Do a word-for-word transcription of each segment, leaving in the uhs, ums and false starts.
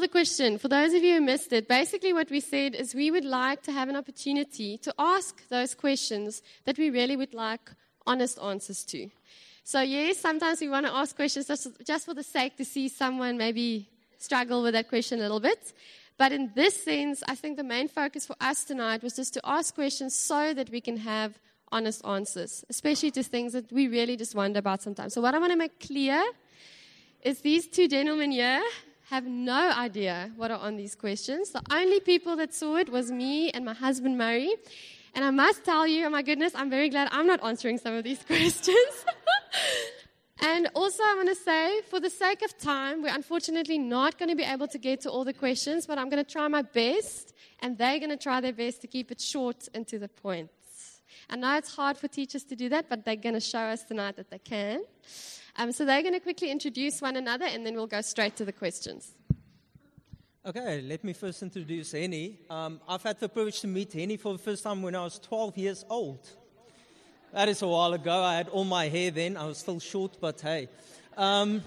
the question. For those of you who missed it, basically what we said is we would like to have an opportunity to ask those questions that we really would like honest answers to. So yes, sometimes we want to ask questions just, just for the sake to see someone maybe struggle with that question a little bit. But in this sense, I think the main focus for us tonight was just to ask questions so that we can have honest answers, especially to things that we really just wonder about sometimes. So what I want to make clear is these two gentlemen here have no idea what are on these questions. The only people that saw it was me and my husband, Murray. And I must tell you, oh my goodness, I'm very glad I'm not answering some of these questions. And also I want to say, for the sake of time, we're unfortunately not going to be able to get to all the questions, but I'm going to try my best, and they're going to try their best to keep it short and to the point. I know it's hard for teachers to do that, but they're going to show us tonight that they can. Um, so they're going to quickly introduce one another, and then we'll go straight to the questions. Okay, let me first introduce Henny. Um, I've had the privilege to meet Henny for the first time when I was twelve years old. That is a while ago. I had all my hair then. I was still short, but hey. Um,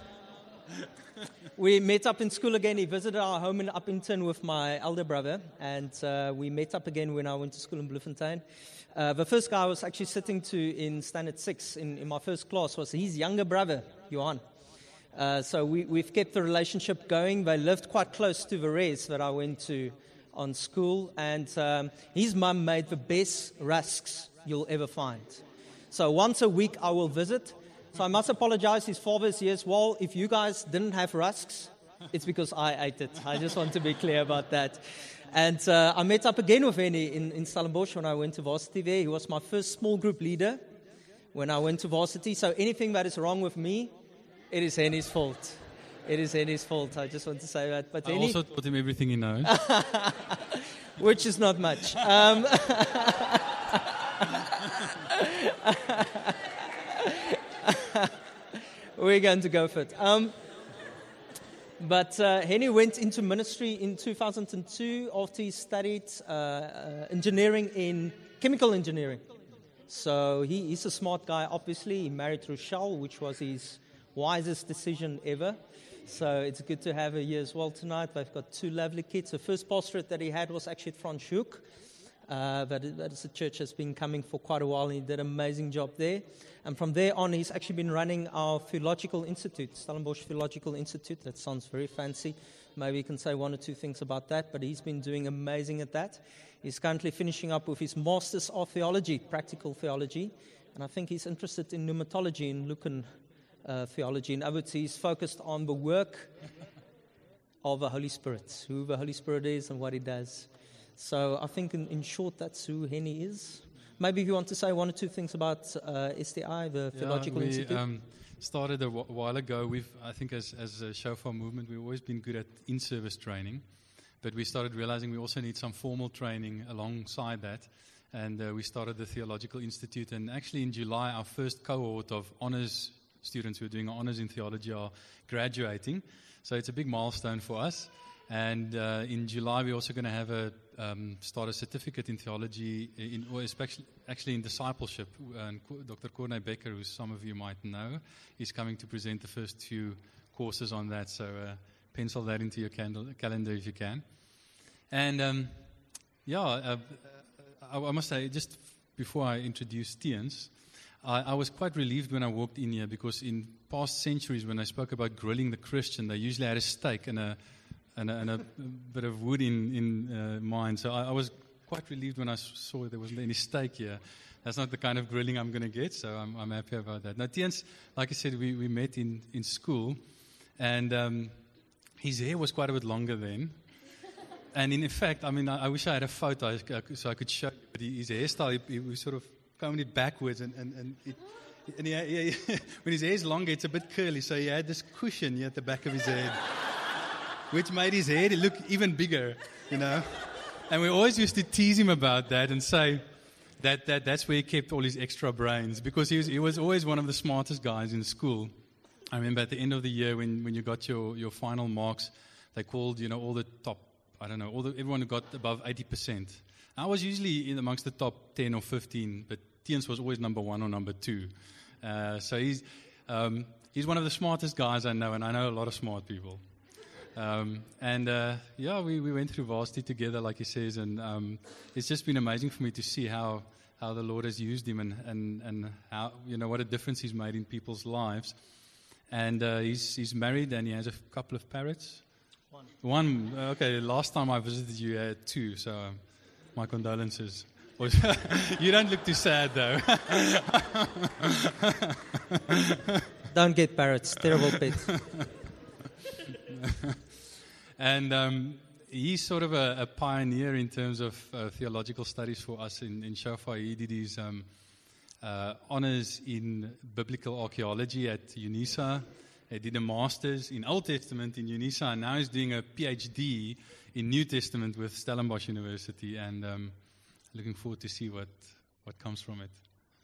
we met up in school again. He visited our home in Uppington with my elder brother, and uh, we met up again when I went to school in Bloemfontein. Uh, the first guy I was actually sitting to in standard six in, in my first class was his younger brother, Johan. Uh, so we, we've kept the relationship going. They lived quite close to the res that I went to on school, and um, his mum made the best rusks you'll ever find. So once a week I will visit. So I must apologize, his father is here as well. If you guys didn't have rusks, it's because I ate it. I just want to be clear about that. And uh, I met up again with Henny in, in Stellenbosch when I went to varsity there. He was my first small group leader when I went to varsity. So anything that is wrong with me, it is Henny's fault. It is Henny's fault. I just want to say that. But I Henny, also taught him everything he knows. which is not much. Um, we're going to go for it. Um, but uh, Henny went into ministry in two thousand two after he studied uh, uh, engineering in chemical engineering. So he, he's a smart guy, obviously. He married Rochelle, which was his wisest decision ever. So it's good to have her here as well tonight. They've got two lovely kids. The first pastorate that he had was actually at Franschhoek. Uh, that, is, that is a church that's been coming for quite a while, and he did an amazing job there. And from there on, he's actually been running our Theological Institute, Stellenbosch Theological Institute. That sounds very fancy. Maybe you can say one or two things about that, but he's been doing amazing at that. He's currently finishing up with his Masters of Theology, Practical Theology, and I think he's interested in pneumatology and Lucan uh, theology. In other words, he's focused on the work of the Holy Spirit, who the Holy Spirit is and what he does. So I think in, in short, that's who Henny is. Maybe if you want to say one or two things about uh, S T I, the yeah, Theological we, Institute. Um, started a w- while ago. We've, I think as, as a Shofar movement, we've always been good at in-service training. But we started realizing we also need some formal training alongside that. And uh, we started the Theological Institute. And actually in July, our first cohort of honors students who are doing honors in theology are graduating. So it's a big milestone for us. And uh, in July, we're also going to have a um, start a certificate in theology, in, or especially actually in discipleship. And Doctor Corné Becker, who some of you might know, is coming to present the first few courses on that. So uh, pencil that into your candle, calendar if you can. And um, yeah, uh, I, I must say, just before I introduce Tiens, I, I was quite relieved when I walked in here, because in past centuries, when I spoke about grilling the Christian, they usually had a steak and a And a, and a bit of wood in, in uh, mind. So I, I was quite relieved when I saw there wasn't any steak here. That's not the kind of grilling I'm going to get, so I'm, I'm happy about that. Now, Tiens, like I said, we, we met in, in school, and um, his hair was quite a bit longer then. And in fact, I mean, I, I wish I had a photo so I could show you, but his hairstyle, he, he was sort of combing it backwards, and, and, and, it, and he, he, when his hair is longer, it's a bit curly, so he had this cushion here at the back of his head, which made his head look even bigger, you know. And we always used to tease him about that and say that, that that's where he kept all his extra brains, because he was, he was always one of the smartest guys in school. I remember at the end of the year when, when you got your, your final marks, they called, you know, all the top, I don't know, all the, everyone who got above eighty percent. I was usually in amongst the top ten or fifteen, but Tiens was always number one or number two. Uh, so he's, um, he's one of the smartest guys I know, and I know a lot of smart people. Um, and uh, yeah, we, we went through varsity together, like he says, and um, it's just been amazing for me to see how, how the Lord has used him and, and, and how, you know, what a difference he's made in people's lives. And uh, he's, he's married and he has a couple of parrots. One. One, okay, last time I visited you, you had two, so um, my condolences. You don't look too sad, though. Don't get parrots, terrible pets. And um, he's sort of a, a pioneer in terms of uh, theological studies for us in, in Shofar. He did his um, uh, honors in biblical archaeology at UNISA. He did a master's in Old Testament in UNISA, and now he's doing a PhD in New Testament with Stellenbosch University, and um, looking forward to see what, what comes from it.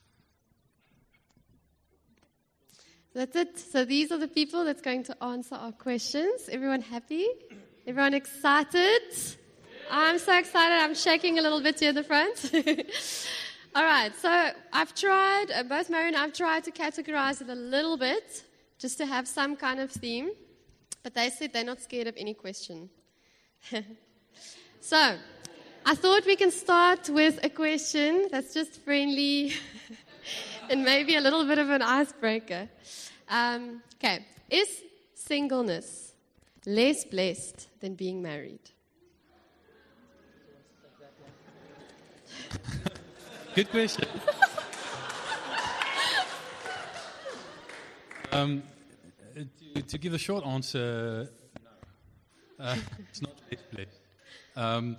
That's it. So these are the people that's going to answer our questions. Everyone happy? Everyone excited? I'm so excited. I'm shaking a little bit here in the front. All right. So I've tried, uh, both Mary and I've tried to categorize it a little bit just to have some kind of theme. But they said they're not scared of any question. So I thought we can start with a question that's just friendly and maybe a little bit of an icebreaker. Um, okay, is singleness less blessed than being married? Good question. um, to, to give a short answer, no. Uh, it's not less blessed. Um,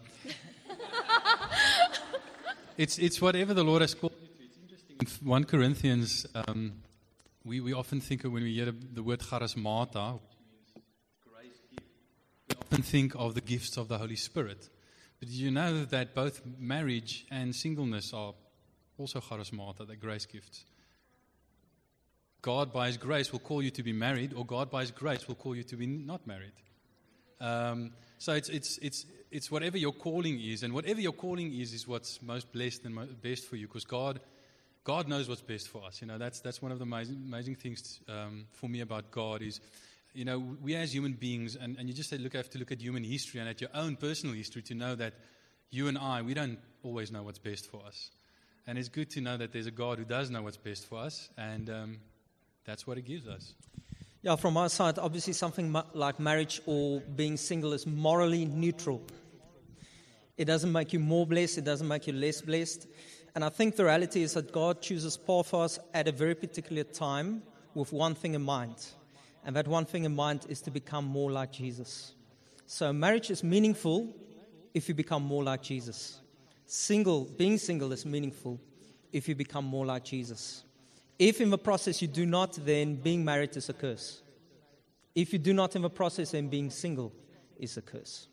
it's it's whatever the Lord has called you to. It's interesting. In First Corinthians, um, we, we often think of when we hear the word charismata, which means grace gift, we often think of the gifts of the Holy Spirit. But did you know that both marriage and singleness are also charismata, the grace gifts? God, by His grace, will call you to be married, or God, by His grace, will call you to be not married. Um, so it's it's it's it's whatever your calling is, and whatever your calling is is what's most blessed and mo- best for you, because God, God knows what's best for us. You know, that's that's one of the amazing, amazing things um, for me about God is, you know, we as human beings, and, and you just look have to look at human history and at your own personal history to know that you and I, we don't always know what's best for us, and it's good to know that there's a God who does know what's best for us, and um, that's what He gives us. Yeah, from our side, obviously something mu- like marriage or being single is morally neutral. It doesn't make you more blessed, it doesn't make you less blessed. And I think the reality is that God chooses path for us at a very particular time with one thing in mind. And that one thing in mind is to become more like Jesus. So marriage is meaningful if you become more like Jesus. Single, being single is meaningful if you become more like Jesus. If in the process you do not, then being married is a curse. If you do not in the process, then being single is a curse.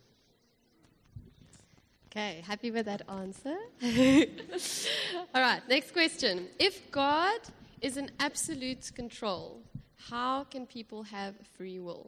Okay, happy with that answer? All right, next question. If God is in absolute control, how can people have free will?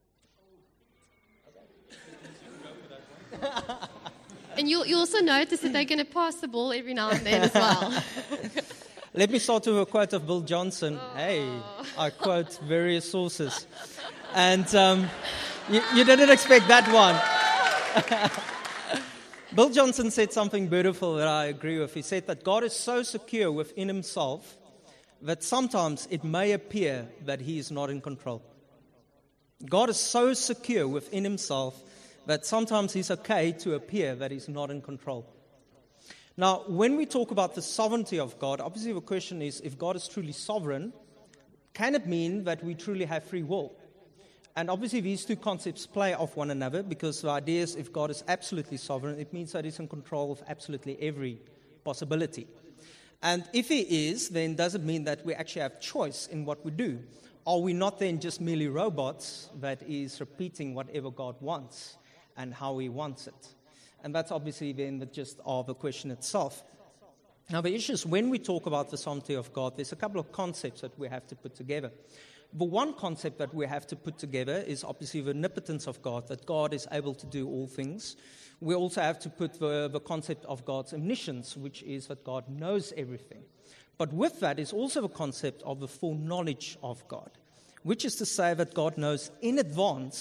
And you'll, you also notice that they're going to pass the ball every now and then as well. Let me start with a quote of Bill Johnson. Oh. Hey, I quote various sources. And um, you, you didn't expect that one. Bill Johnson said something beautiful that I agree with. He said that God is so secure within Himself that sometimes it may appear that He is not in control. God is so secure within Himself that sometimes He's okay to appear that He's not in control. Now, when we talk about the sovereignty of God, obviously the question is, if God is truly sovereign, can it mean that we truly have free will? And obviously these two concepts play off one another, because the idea is if God is absolutely sovereign, it means that He's in control of absolutely every possibility. And if He is, then does it mean that we actually have choice in what we do? Are we not then just merely robots that is repeating whatever God wants and how He wants it? And that's obviously then the gist of the question itself. Now, the issue is when we talk about the sovereignty of God, there's a couple of concepts that we have to put together. The one concept that we have to put together is obviously the omnipotence of God, that God is able to do all things. We also have to put the, the concept of God's omniscience, which is that God knows everything. But with that is also the concept of the full knowledge of God, which is to say that God knows in advance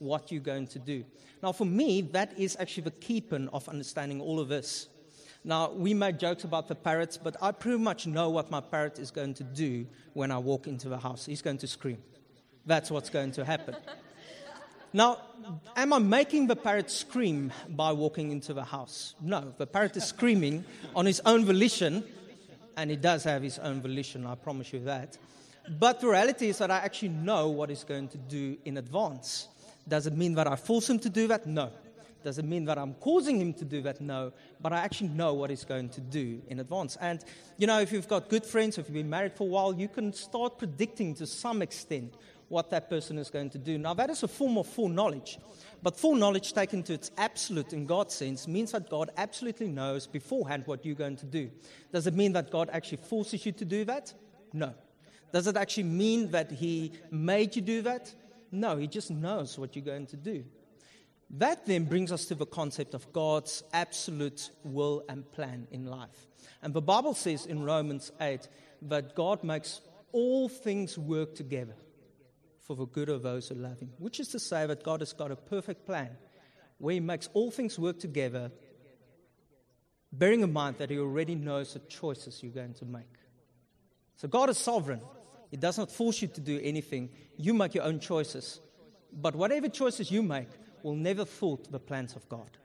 what you're going to do. Now, for me, that is actually the key pin of understanding all of this. Now, we make jokes about the parrots, but I pretty much know what my parrot is going to do when I walk into the house. He's going to scream. That's what's going to happen. Now, am I making the parrot scream by walking into the house? No, the parrot is screaming on his own volition, and he does have his own volition, I promise you that. But the reality is that I actually know what he's going to do in advance. Does it mean that I force him to do that? No. Does it mean that I'm causing him to do that? No. But I actually know what he's going to do in advance. And, you know, if you've got good friends, if you've been married for a while, you can start predicting to some extent what that person is going to do. Now, that is a form of foreknowledge. But foreknowledge taken to its absolute in God's sense means that God absolutely knows beforehand what you're going to do. Does it mean that God actually forces you to do that? No. Does it actually mean that he made you do that? No, he just knows what you're going to do. That then brings us to the concept of God's absolute will and plan in life. And the Bible says in Romans eight that God makes all things work together for the good of those who love him, which is to say that God has got a perfect plan where he makes all things work together, bearing in mind that he already knows the choices you're going to make. So God is sovereign. He does not force you to do anything. You make your own choices. But whatever choices you make will never thwart the plans of God.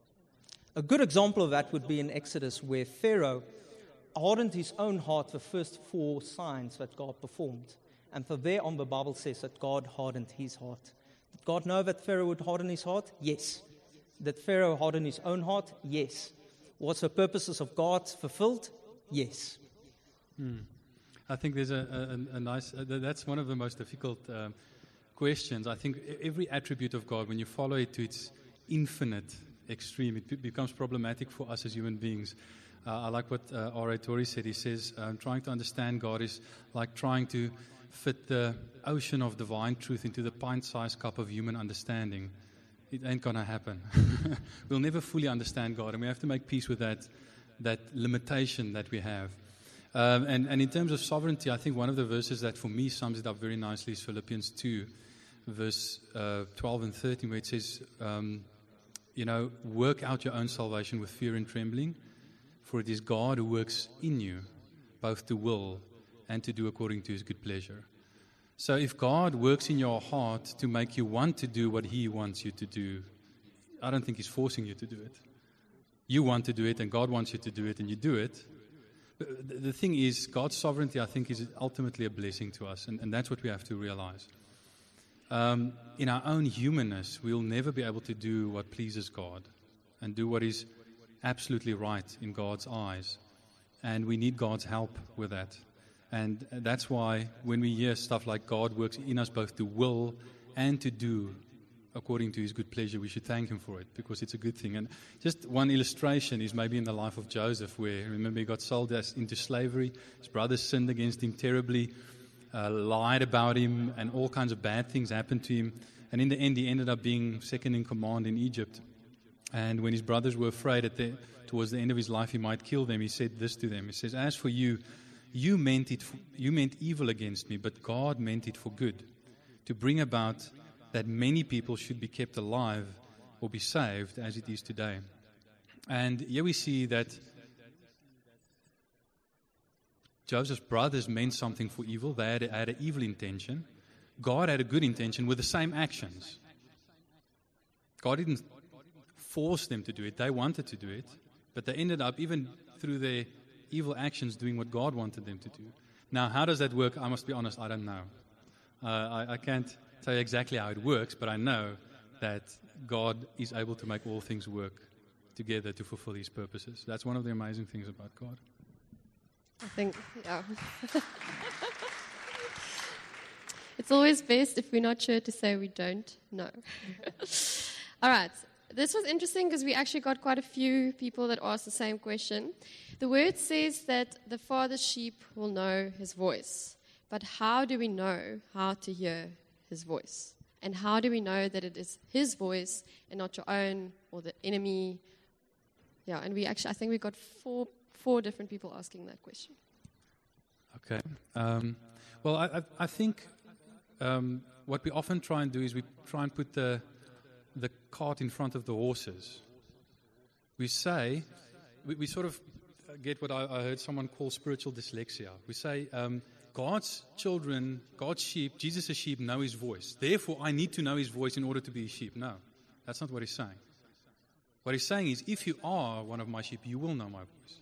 A good example of that would be in Exodus, where Pharaoh hardened his own heart the first four signs that God performed. And from there on, the Bible says that God hardened his heart. Did God know that Pharaoh would harden his heart? Yes. Did Pharaoh harden his own heart? Yes. Was the purposes of God fulfilled? Yes. Hmm. I think there's a, a, a nice, uh, that's one of the most difficult um, questions. I think every attribute of God, when you follow it to its infinite extreme, it becomes problematic for us as human beings. Uh, I like what uh, R A Torrey said. He says, um, trying to understand God is like trying to fit the ocean of divine truth into the pint-sized cup of human understanding. It ain't going to happen. We'll never fully understand God, and we have to make peace with that, that limitation that we have. Um, and, and in terms of sovereignty, I think one of the verses that for me sums it up very nicely is Philippians two, verse uh, twelve and thirteen, where it says, um, you know, work out your own salvation with fear and trembling, for it is God who works in you, both to will and to do according to his good pleasure. So if God works in your heart to make you want to do what he wants you to do, I don't think he's forcing you to do it. You want to do it, and God wants you to do it, and you do it. But the thing is, God's sovereignty, I think, is ultimately a blessing to us, and, and that's what we have to realize. Um, in our own humanness, we'll never be able to do what pleases God and do what is absolutely right in God's eyes. And we need God's help with that. And that's why when we hear stuff like God works in us both to will and to do according to his good pleasure, we should thank him for it, because it's a good thing. And just one illustration is maybe in the life of Joseph, where, remember, he got sold into slavery. His brothers sinned against him terribly, uh, lied about him, and all kinds of bad things happened to him. And in the end, he ended up being second in command in Egypt. And when his brothers were afraid at the, towards the end of his life he might kill them, he said this to them. He says, as for you, you meant it, for, you meant evil against me, but God meant it for good, to bring about that many people should be kept alive or be saved as it is today. And here we see that Joseph's brothers meant something for evil. They had, had an evil intention. God had a good intention with the same actions. God didn't force them to do it. They wanted to do it. But they ended up, even through their evil actions, doing what God wanted them to do. Now, how does that work? I must be honest, I don't know. Uh, I, I can't tell you exactly how it works, but I know that God is able to make all things work together to fulfill his purposes. That's one of the amazing things about God. I think, yeah. It's always best if we're not sure to say we don't know. All right. This was interesting because we actually got quite a few people that asked the same question. The word says that the Father's sheep will know his voice. But how do we know how to hear his voice? And how do we know that it is his voice and not your own or the enemy? Yeah, and we actually, I think we got four four different people asking that question. Okay. Um, well, I, I, I think um, what we often try and do is we try and put the the cart in front of the horses. We say, we, we sort of get what I, I heard someone call spiritual dyslexia. We say, um, God's children, God's sheep, Jesus' sheep know his voice. Therefore, I need to know his voice in order to be a sheep. No, that's not what he's saying. What he's saying is, if you are one of my sheep, you will know my voice.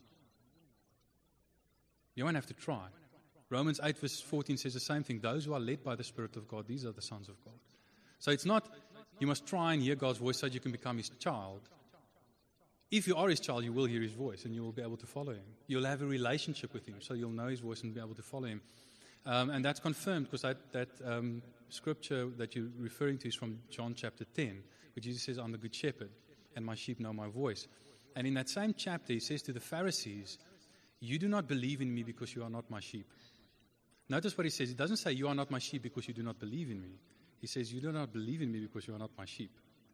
You won't have to try. Romans eight verse fourteen says the same thing. Those who are led by the Spirit of God, these are the sons of God. So it's not, you must try and hear God's voice so that you can become his child. If you are his child, you will hear his voice and you will be able to follow him. You'll have a relationship with him, so you'll know his voice and be able to follow him. Um, and that's confirmed because that, that um, scripture that you're referring to is from John chapter ten, where Jesus says, I'm the good shepherd, and my sheep know my voice. And in that same chapter, he says to the Pharisees, you do not believe in me because you are not my sheep. Notice what he says. He doesn't say, you are not my sheep because you do not believe in me. He says, you do not believe in me because you are not my sheep.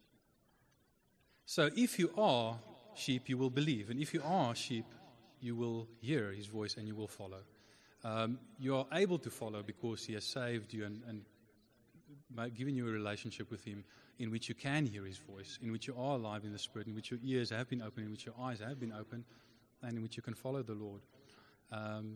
So if you are sheep, you will believe. And if you are sheep, you will hear his voice and you will follow. Um, you are able to follow because he has saved you and, and given you a relationship with him in which you can hear his voice, in which you are alive in the Spirit, in which your ears have been opened, in which your eyes have been opened, and in which you can follow the Lord. Um,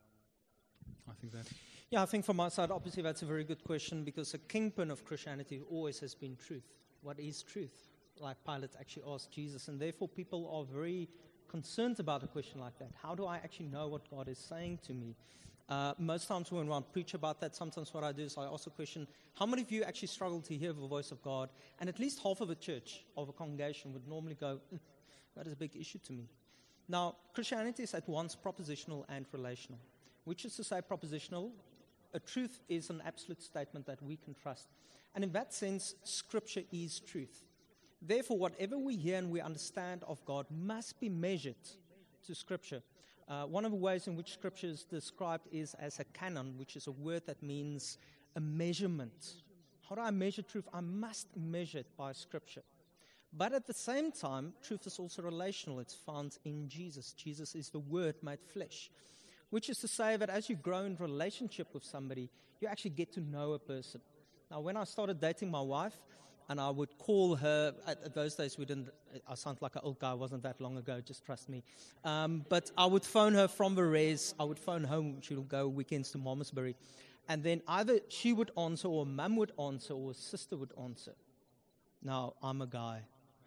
I think that. Yeah, I think from my side, obviously that's a very good question because a kingpin of Christianity always has been truth. What is truth? Like Pilate actually asked Jesus, and therefore people are very concerned about a question like that. How do I actually know what God is saying to me? Uh, most times when I preach about that, sometimes what I do is I ask a question, how many of you actually struggle to hear the voice of God? And at least half of a church, of a congregation would normally go, mm, that is a big issue to me. Now, Christianity is at once propositional and relational, which is to say propositional. A truth is an absolute statement that we can trust. And in that sense, Scripture is truth. Therefore, whatever we hear and we understand of God must be measured to Scripture. Uh, one of the ways in which Scripture is described is as a canon, which is a word that means a measurement. How do I measure truth? I must measure it by Scripture. But at the same time, truth is also relational. It's found in Jesus. Jesus is the Word made flesh, which is to say that as you grow in relationship with somebody, you actually get to know a person. Now, when I started dating my wife, and I would call her, at, at those days we didn't, I sound like an old guy, wasn't that long ago, just trust me. Um, but I would phone her from the res, I would phone home, she would go weekends to Malmesbury. And then either she would answer, or mum would answer, or a sister would answer. Now, I'm a guy.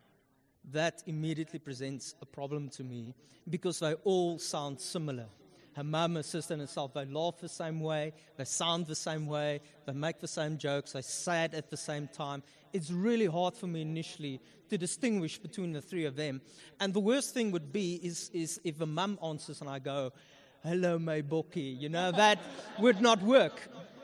That immediately presents a problem to me, because they all sound similar. Her mum, her sister, and herself, they laugh the same way, they sound the same way, they make the same jokes, they say it at the same time. It's really hard for me initially to distinguish between the three of them. And the worst thing would be is, is if a mum answers and I go, hello, my bokkie, you know, that would not work.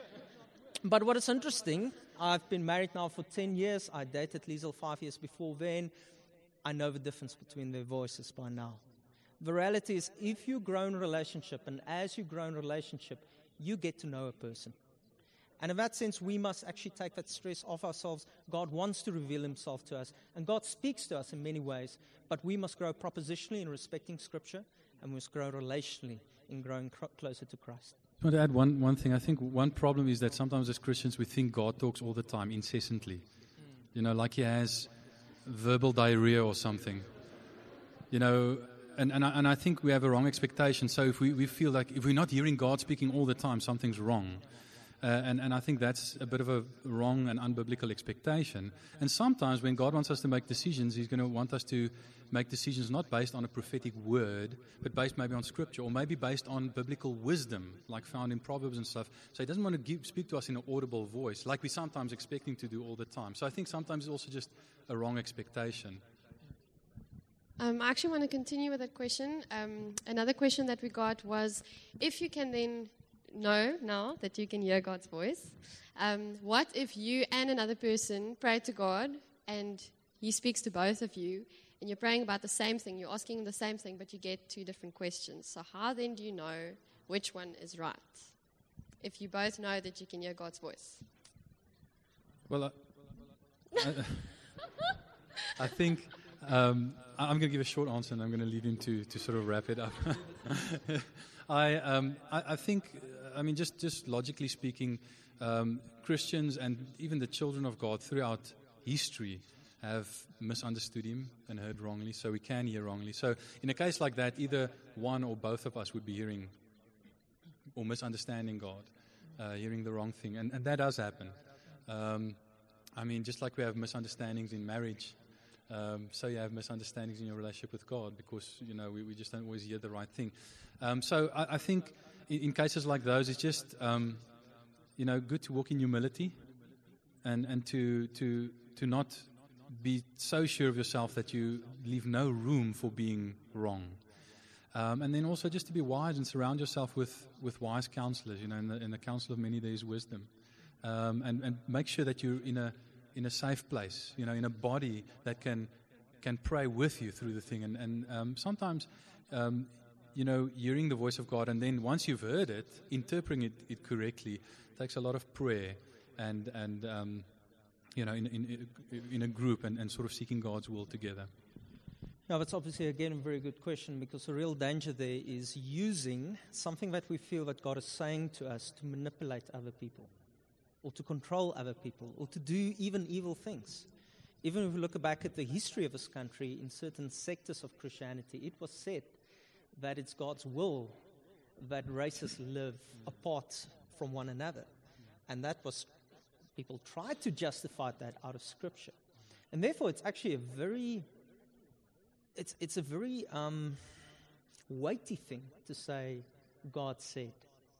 But what is interesting, I've been married now for ten years, I dated Liesel five years before then, I know the difference between their voices by now. The reality is, if you grow in a relationship, and as you grow in a relationship, you get to know a person. And in that sense, we must actually take that stress off ourselves. God wants to reveal himself to us, and God speaks to us in many ways, but we must grow propositionally in respecting Scripture, and we must grow relationally in growing cr- closer to Christ. I want to add one, one thing. I think one problem is that sometimes as Christians we think God talks all the time, incessantly. Mm. You know, like he has verbal diarrhea or something. You know, and, and, I, and I think we have a wrong expectation. So if we, we feel like if we're not hearing God speaking all the time, something's wrong. Uh, and, and I think that's a bit of a wrong and unbiblical expectation. And sometimes when God wants us to make decisions, he's going to want us to make decisions not based on a prophetic word, but based maybe on Scripture, or maybe based on biblical wisdom, like found in Proverbs and stuff. So he doesn't want to give, speak to us in an audible voice, like we sometimes expect him to do all the time. So I think sometimes it's also just a wrong expectation. Um, I actually want to continue with that question. Um, another question that we got was, if you can then know now that you can hear God's voice, um, what if you and another person pray to God and he speaks to both of you and you're praying about the same thing, you're asking the same thing, but you get two different questions. So how then do you know which one is right, if you both know that you can hear God's voice? Well, I, I, I think um, I'm going to give a short answer and I'm going to leave him to, to sort of wrap it up. I, um, I, I think, I mean, just, just logically speaking, um, Christians and even the children of God throughout history have misunderstood him and heard wrongly, so we can hear wrongly. So in a case like that, either one or both of us would be hearing or misunderstanding God, uh, hearing the wrong thing. And, and that does happen. Um, I mean, just like we have misunderstandings in marriage, um, so you have misunderstandings in your relationship with God because, you know, we, we just don't always hear the right thing. Um, so I, I think in, in cases like those, it's just, um, you know, good to walk in humility and, and to, to, to not be so sure of yourself that you leave no room for being wrong. Um, and then also just to be wise and surround yourself with, with wise counselors. You know, in the, in the counsel of many there is wisdom. Um, and, and make sure that you're in a in a safe place, you know, in a body that can can pray with you through the thing. And, and um, sometimes, um, you know, hearing the voice of God, and then once you've heard it, interpreting it, it correctly takes a lot of prayer and and um, you know, in in in a group and, and sort of seeking God's will together. Now, that's obviously, again, a very good question, because the real danger there is using something that we feel that God is saying to us to manipulate other people, or to control other people, or to do even evil things. Even if we look back at the history of this country, in certain sectors of Christianity, it was said that it's God's will that races live apart from one another. And that was, people tried to justify that out of Scripture. And therefore, it's actually a very, it's, it's a very um, weighty thing to say, God said.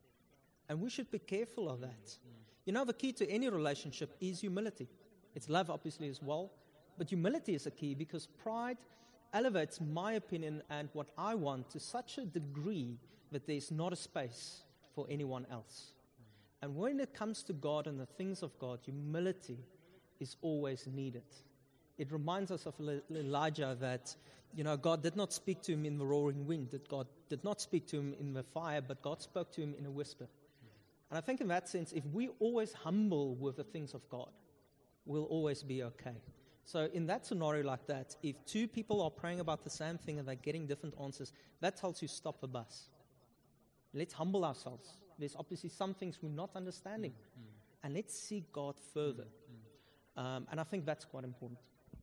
And we should be careful of that. You know, the key to any relationship is humility. It's love, obviously, as well. But humility is a key, because pride elevates my opinion and what I want to such a degree that there's not a space for anyone else. And when it comes to God and the things of God, humility is always needed. It reminds us of Elijah that, you know, God did not speak to him in the roaring wind, that God did not speak to him in the fire, but God spoke to him in a whisper. And I think in that sense, if we always humble with the things of God, we'll always be okay. So in that scenario like that, if two people are praying about the same thing and they're getting different answers, that tells you stop the bus. Let's humble ourselves. There's obviously some things we're not understanding. Mm-hmm. And let's seek God further. Mm-hmm. Um, and I think that's quite important.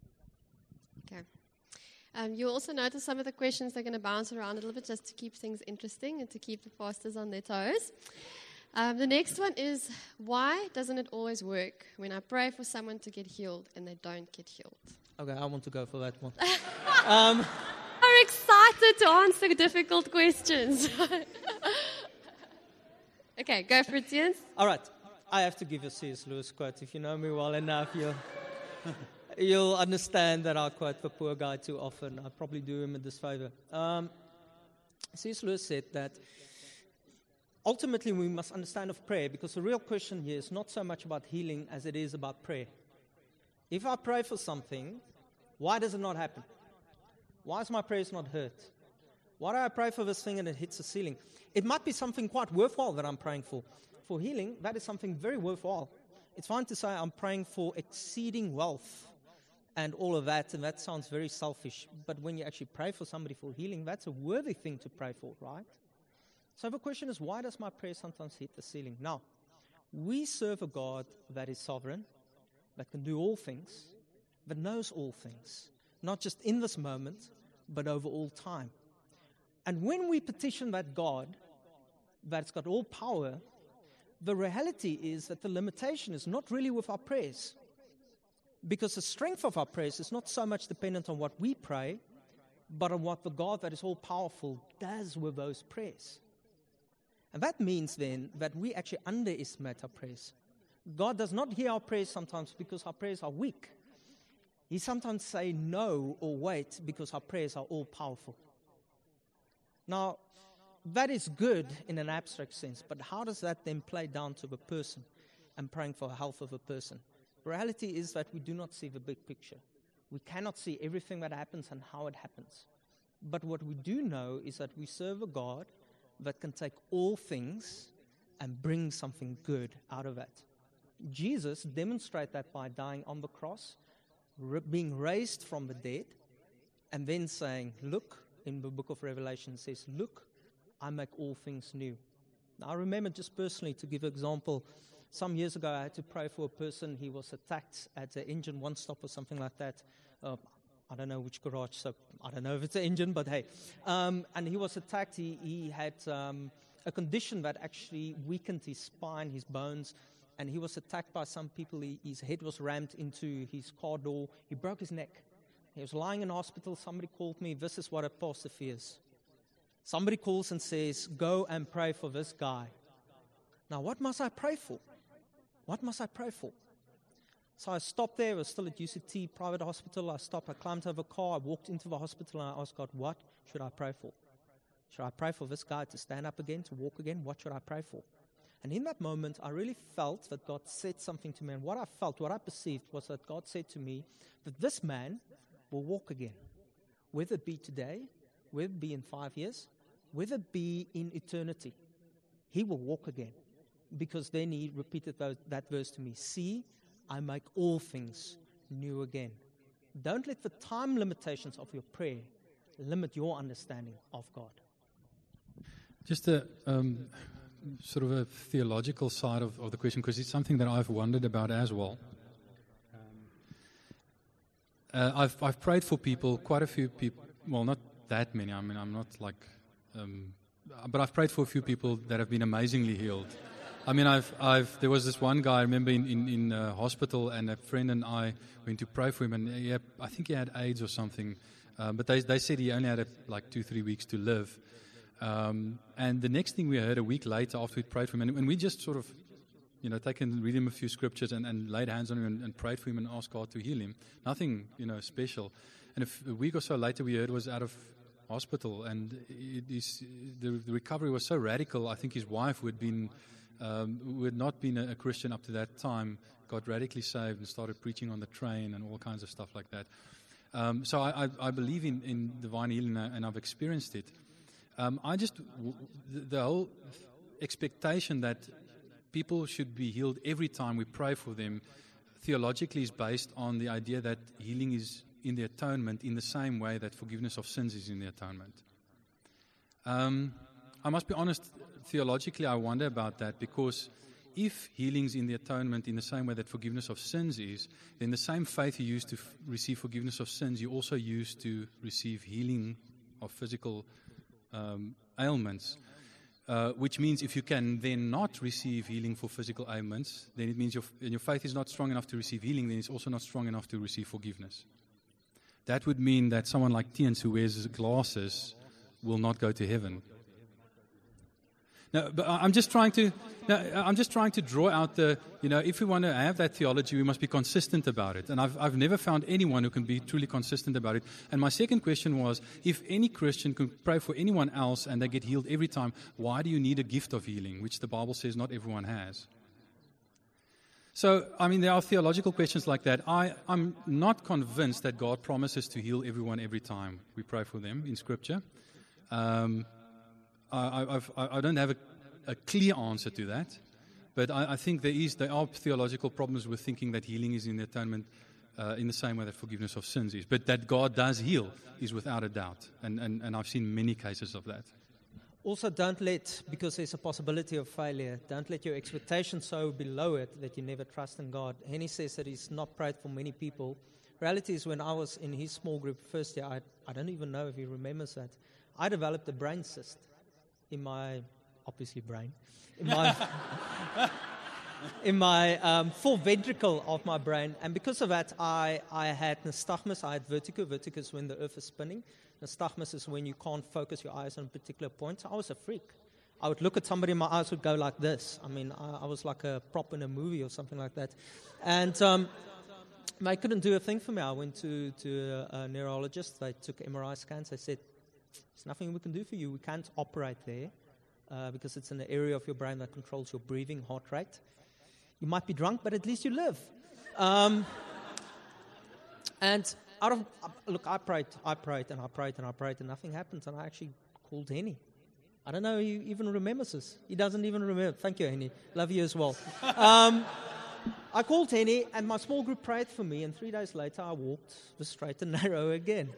Okay. Um, you'll also notice some of the questions they're going to bounce around a little bit just to keep things interesting and to keep the pastors on their toes. Um, the next one is, why doesn't it always work when I pray for someone to get healed and they don't get healed? Okay, I want to go for that one. um, I'm excited to answer difficult questions. Okay, go for it, Jens. All right. I have to give you a C S Lewis quote. If you know me well enough, you'll, you'll understand that I quote the poor guy too often. I probably do him a disfavor. Um, C S Lewis said that ultimately we must understand of prayer, because the real question here is not so much about healing as it is about prayer. If I pray for something, why does it not happen? Why is my prayers not heard? Why do I pray for this thing and it hits the ceiling? It might be something quite worthwhile that I'm praying for. For healing, that is something very worthwhile. It's fine to say I'm praying for exceeding wealth and all of that, and that sounds very selfish. But when you actually pray for somebody for healing, that's a worthy thing to pray for, right? So the question is, why does my prayer sometimes hit the ceiling? Now, we serve a God that is sovereign, that can do all things, that knows all things, not just in this moment, but over all time. And when we petition that God, that's got all power, the reality is that the limitation is not really with our prayers. Because the strength of our prayers is not so much dependent on what we pray, but on what the God that is all powerful does with those prayers. And that means then that we actually underestimate our prayers. God does not hear our prayers sometimes because our prayers are weak. He sometimes says no or wait because our prayers are all powerful. Now, that is good in an abstract sense, but how does that then play down to the person and praying for the health of a person? The reality is that we do not see the big picture. We cannot see everything that happens and how it happens. But what we do know is that we serve a God that can take all things and bring something good out of it. Jesus demonstrated that by dying on the cross, re- being raised from the dead, and then saying, look, in the book of Revelation it says, look, I make all things new. Now I remember just personally, to give an example, Some years ago, I had to pray for a person. He was attacked at the engine one stop or something like that. Uh, I don't know which garage, so I don't know if it's an engine, but hey. Um, and he was attacked. He, he had um, a condition that actually weakened his spine, his bones, and he was attacked by some people. He, his head was rammed into his car door. He broke his neck. He was lying in hospital. Somebody called me. This is what a pastor fears. Somebody calls and says, go and pray for this guy. Now, what must I pray for? What must I pray for? So I stopped there. I was still at U C T private hospital. I stopped. I climbed over a car. I walked into the hospital and I asked God, what should I pray for? Should I pray for this guy to stand up again, to walk again? What should I pray for? And in that moment, I really felt that God said something to me. And what I felt, what I perceived was that God said to me that this man will walk again. Whether it be today, whether it be in five years, whether it be in eternity, he will walk again. Because then he repeated that verse to me. See, I make all things new again. Don't let the time limitations of your prayer limit your understanding of God. Just a um, sort of a theological side of, of the question, because it's something that I've wondered about as well. Um, uh, I've I've prayed for people, quite a few people. Well, not that many. I mean, I'm not like, um, but I've prayed for a few people that have been amazingly healed. I mean, I've, I've, there was this one guy, I remember in, in, in uh, hospital, and a friend and I went to pray for him, and he had, I think he had AIDS or something, um, but they, they said he only had a, like two, three weeks to live. Um, and the next thing we heard a week later after we prayed for him, and, and we just sort of, you know, taken, read him a few scriptures and, and laid hands on him and, and prayed for him and asked God to heal him. Nothing, you know, special. And if, a week or so later we heard was out of hospital, and it is, the, the recovery was so radical. I think his wife, who had been Um, who had not been a, a Christian up to that time, got radically saved and started preaching on the train and all kinds of stuff like that. Um, so I, I, I believe in, in divine healing, and I've experienced it. Um, I just, the, the whole expectation that people should be healed every time we pray for them, theologically is based on the idea that healing is in the atonement in the same way that forgiveness of sins is in the atonement. Um, I must be honest, theologically, I wonder about that, because if healing's in the atonement in the same way that forgiveness of sins is, then the same faith you use to f- receive forgiveness of sins, you also use to receive healing of physical um, ailments. Uh, which means if you can then not receive healing for physical ailments, then it means your, f- your faith is not strong enough to receive healing, then it's also not strong enough to receive forgiveness. That would mean that someone like Tiens, who wears glasses, will not go to heaven. No, but I'm just trying to. No, I'm just trying to draw out the. You know, if we want to have that theology, we must be consistent about it. And I've I've never found anyone who can be truly consistent about it. And my second question was, if any Christian can pray for anyone else and they get healed every time, why do you need a gift of healing, which the Bible says not everyone has? So, I mean, there are theological questions like that. I I'm not convinced that God promises to heal everyone every time we pray for them in Scripture. Um, I, I've, I don't have a, a clear answer to that, but I, I think there is there are theological problems with thinking that healing is in the atonement uh, in the same way that forgiveness of sins is. But that God does heal is without a doubt, and, and, and I've seen many cases of that. Also, don't let, because there's a possibility of failure, don't let your expectations so below it that you never trust in God. Henny says that he's not prayed for many people. Reality is, when I was in his small group first year, I, I don't even know if he remembers that, I developed a brain cyst. In my, obviously brain, in my, in my um, full ventricle of my brain. And because of that, I, I had nystagmus, I had vertigo. Vertigo is when the earth is spinning. Nystagmus is when you can't focus your eyes on a particular point. So I was a freak. I would look at somebody, my eyes would go like this. I mean, I, I was like a prop in a movie or something like that. And um, they couldn't do a thing for me. I went to, to a, a neurologist. They took M R I scans. They said, there's nothing we can do for you. We can't operate there uh, because it's an area of your brain that controls your breathing, heart rate. You might be drunk, but at least you live. Um, and out of uh, look, I prayed, I prayed, and I prayed, and I prayed, and nothing happened. And I actually called Henny. I don't know if he even remembers this. He doesn't even remember. Thank you, Henny. Love you as well. Um, I called Henny, and my small group prayed for me. And three days later, I walked the straight and narrow again.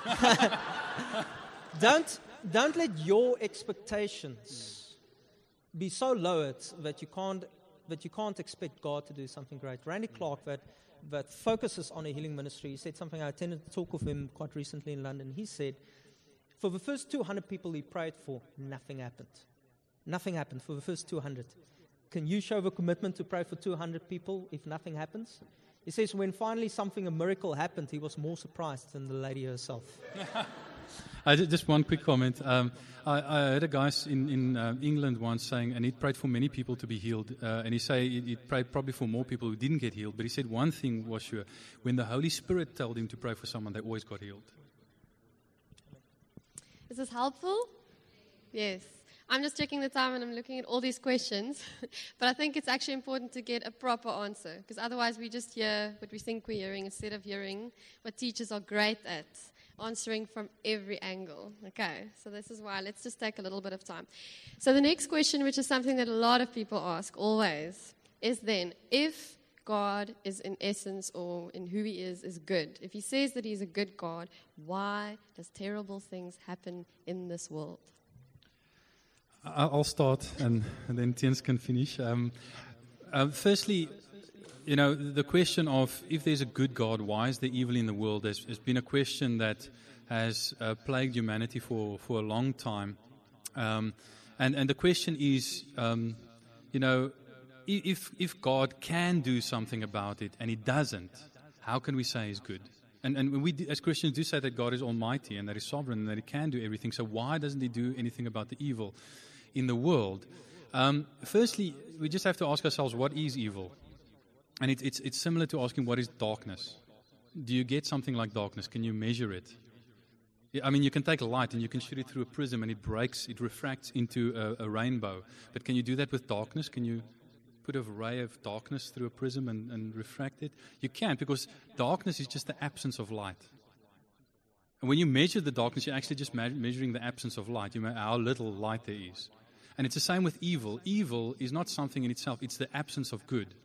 Don't, don't let your expectations be so lowered that you can't but you can't expect God to do something great. Randy Clark, that, that focuses on a healing ministry, he said something. I attended a talk with him quite recently in London. He said, for the first two hundred people he prayed for, nothing happened. Nothing happened for the first two hundred. Can you show the commitment to pray for two hundred people if nothing happens? He says when finally something, a miracle happened, he was more surprised than the lady herself. I did, just one quick comment. Um, I, I heard a guy in, in uh, England once saying, and he prayed for many people to be healed, uh, and he said he, he prayed probably for more people who didn't get healed, but he said one thing was sure, when the Holy Spirit told him to pray for someone, they always got healed. Is this helpful? Yes. I'm just checking the time and I'm looking at all these questions, but I think it's actually important to get a proper answer, because otherwise we just hear what we think we're hearing instead of hearing what teachers are great at, answering from every angle. Okay, so this is why. Let's just take a little bit of time. So the next question, which is something that a lot of people ask always, is then, if God is in essence, or in who he is, is good, if he says that he's a good God, why does terrible things happen in this world? I'll start, and, and then Tiens can finish. Um, uh, firstly, you know, the question of if there's a good God, why is there evil in the world, has, has been a question that has uh, plagued humanity for, for a long time. Um, and, and the question is, um, you know, if, if God can do something about it and he doesn't, how can we say he's good? And, and we, as Christians, do say that God is almighty and that he's sovereign and that he can do everything. So why doesn't he do anything about the evil in the world? Um, firstly, we just have to ask ourselves, what is evil? And it, it's, it's similar to asking, what is darkness? Do you get something like darkness? Can you measure it? I mean, you can take light and you can shoot it through a prism and it breaks, it refracts into a, a rainbow. But can you do that with darkness? Can you put a ray of darkness through a prism and, and refract it? You can't, because darkness is just the absence of light. And when you measure the darkness, you're actually just me- measuring the absence of light. You know how little light there is. And it's the same with evil. Evil is not something in itself. It's the absence of good.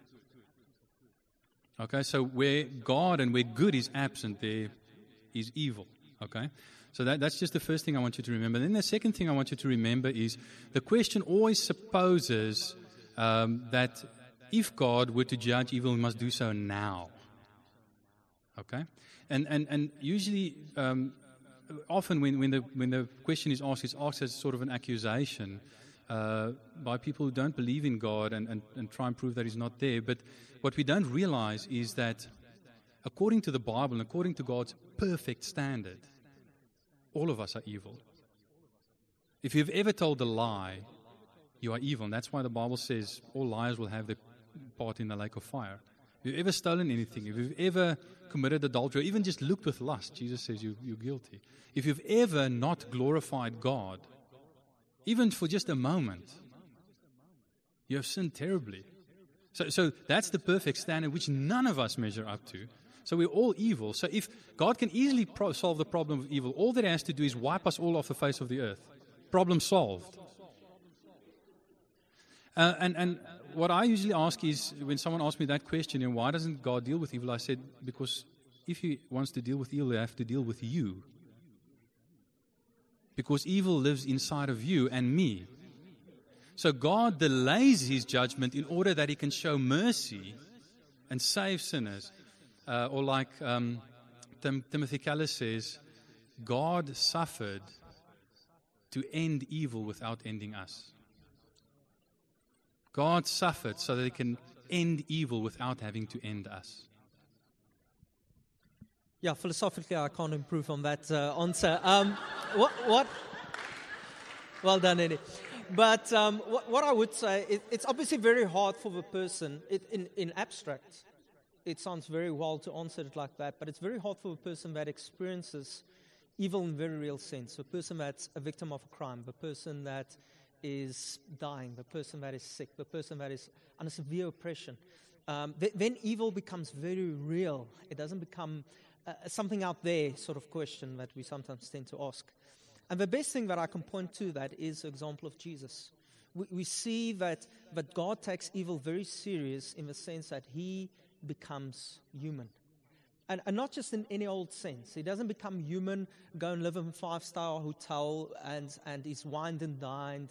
Okay, so where God and where good is absent, there is evil. Okay, so that, that's just the first thing I want you to remember. Then the second thing I want you to remember is the question always supposes um, that if God were to judge evil, he must do so now. Okay, and and and usually, um, often when when the when the question is asked, it's asked as sort of an accusation uh, by people who don't believe in God and, and and try and prove that he's not there. But what we don't realize is that according to the Bible and according to God's perfect standard, all of us are evil. If you've ever told a lie, you are evil. And that's why the Bible says all liars will have their part in the lake of fire. If you've ever stolen anything, if you've ever committed adultery, or even just looked with lust, Jesus says you, you're guilty. If you've ever not glorified God, even for just a moment, you have sinned terribly. So, so that's the perfect standard which none of us measure up to. So we're all evil. So if God can easily pro- solve the problem of evil, all that he has to do is wipe us all off the face of the earth. Problem solved. Uh, and, and what I usually ask is, when someone asks me that question, you know, why doesn't God deal with evil? I said, because if he wants to deal with evil, he has to deal with you. Because evil lives inside of you and me. So God delays his judgment in order that he can show mercy and save sinners. Uh, or like um, Tim, Timothy Keller says, God suffered to end evil without ending us. God suffered so that he can end evil without having to end us. Yeah, philosophically, I can't improve on that uh, answer. Um, what, what? Well done, Eddie. But um, what, what I would say, it, it's obviously very hard for the person, it, in, in abstract, it sounds very well to answer it like that, but it's very hard for the person that experiences evil in very real sense, the person that's a victim of a crime, the person that is dying, the person that is sick, the person that is under severe oppression. Um, th- then evil becomes very real. It doesn't become uh, something out there sort of question that we sometimes tend to ask. And the best thing that I can point to that is the example of Jesus. We, we see that, that God takes evil very serious in the sense that he becomes human. And, and not just in any old sense. He doesn't become human, go and live in a five-star hotel and, and is wined and dined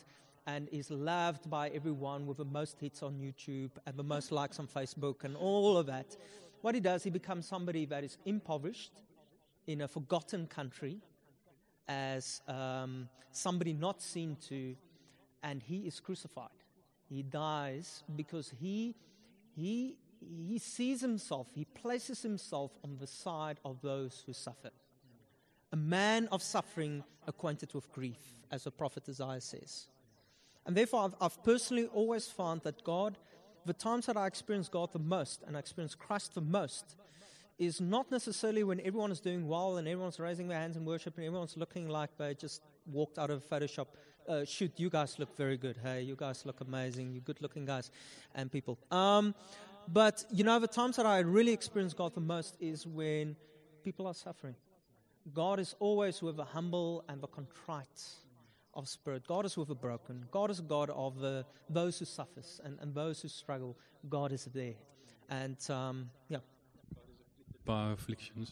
and is loved by everyone with the most hits on YouTube and the most likes on Facebook and all of that. What he does, he becomes somebody that is impoverished in a forgotten country as um, somebody not seen to, and he is crucified. He dies because he he he sees himself, he places himself on the side of those who suffer. A man of suffering, acquainted with grief, as the prophet Isaiah says. And therefore, I've, I've personally always found that God, the times that I experience God the most, and I experience Christ the most, is not necessarily when everyone is doing well and everyone's raising their hands in worship and everyone's looking like they just walked out of Photoshop. Uh, shoot, you guys look very good. Hey, you guys look amazing. You're good-looking guys and people. Um, but, you know, the times that I really experience God the most is when people are suffering. God is always with the humble and the contrite of spirit. God is with the broken. God is a God of the, those who suffer and, and those who struggle. God is there. And, um, yeah. By afflictions.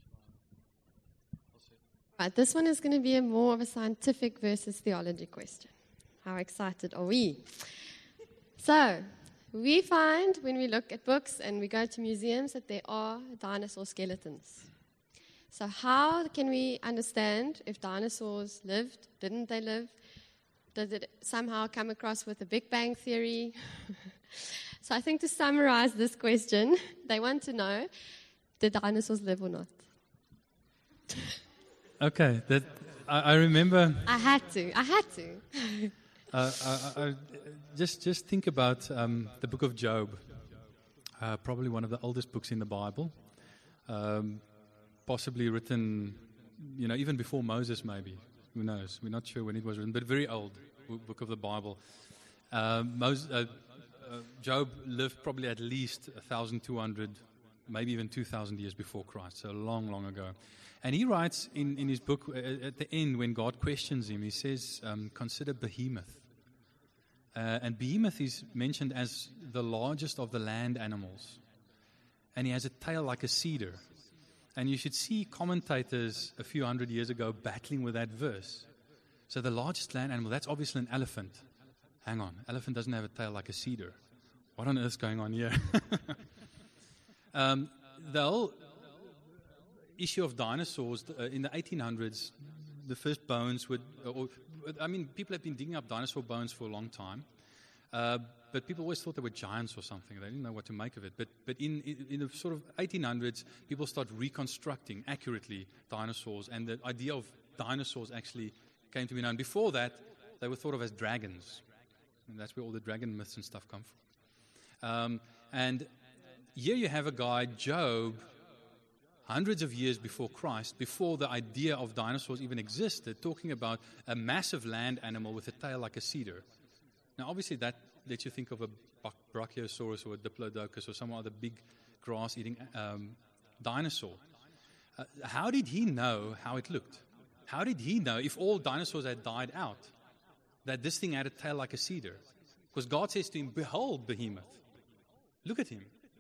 Right, this one is going to be a more of a scientific versus theology question. How excited are we? So, we find when we look at books and we go to museums that there are dinosaur skeletons. So how can we understand if dinosaurs lived? Didn't they live? Did it somehow come across with the Big Bang Theory? So I think to summarize this question, they want to know, did dinosaurs live or not? Okay, that I, I remember. I had to. I had to. uh, I, I, just, just think about um, the book of Job, uh, probably one of the oldest books in the Bible. Um, Possibly written, you know, even before Moses, maybe. Who knows? We're not sure when it was written, but very old book of the Bible. Uh, Moses, uh, uh, Job lived probably at least one thousand two hundred, maybe even two thousand years before Christ, so long, long ago. And he writes in, in his book, uh, at the end, when God questions him, he says, um, consider Behemoth. Uh, and Behemoth is mentioned as the largest of the land animals. And he has a tail like a cedar. And you should see commentators a few hundred years ago battling with that verse. So the largest land animal, that's obviously an elephant. Hang on, elephant doesn't have a tail like a cedar. What on earth's going on here? um, the whole issue of dinosaurs, uh, in the eighteen hundreds, the first bones would, or, I mean, people have been digging up dinosaur bones for a long time. Uh, but people always thought they were giants or something. They didn't know what to make of it. But but in, in, in the sort of eighteen hundreds, people start reconstructing accurately dinosaurs, and the idea of dinosaurs actually came to be known. Before that, they were thought of as dragons. And that's where all the dragon myths and stuff come from. Um, and here you have a guy, Job, hundreds of years before Christ, before the idea of dinosaurs even existed, talking about a massive land animal with a tail like a cedar. Now, obviously, that lets you think of a Brachiosaurus or a Diplodocus or some other big grass-eating um, dinosaur. Uh, how did he know how it looked? How did he know, if all dinosaurs had died out, that this thing had a tail like a cedar? Because God says to him, behold, Behemoth. Look at him.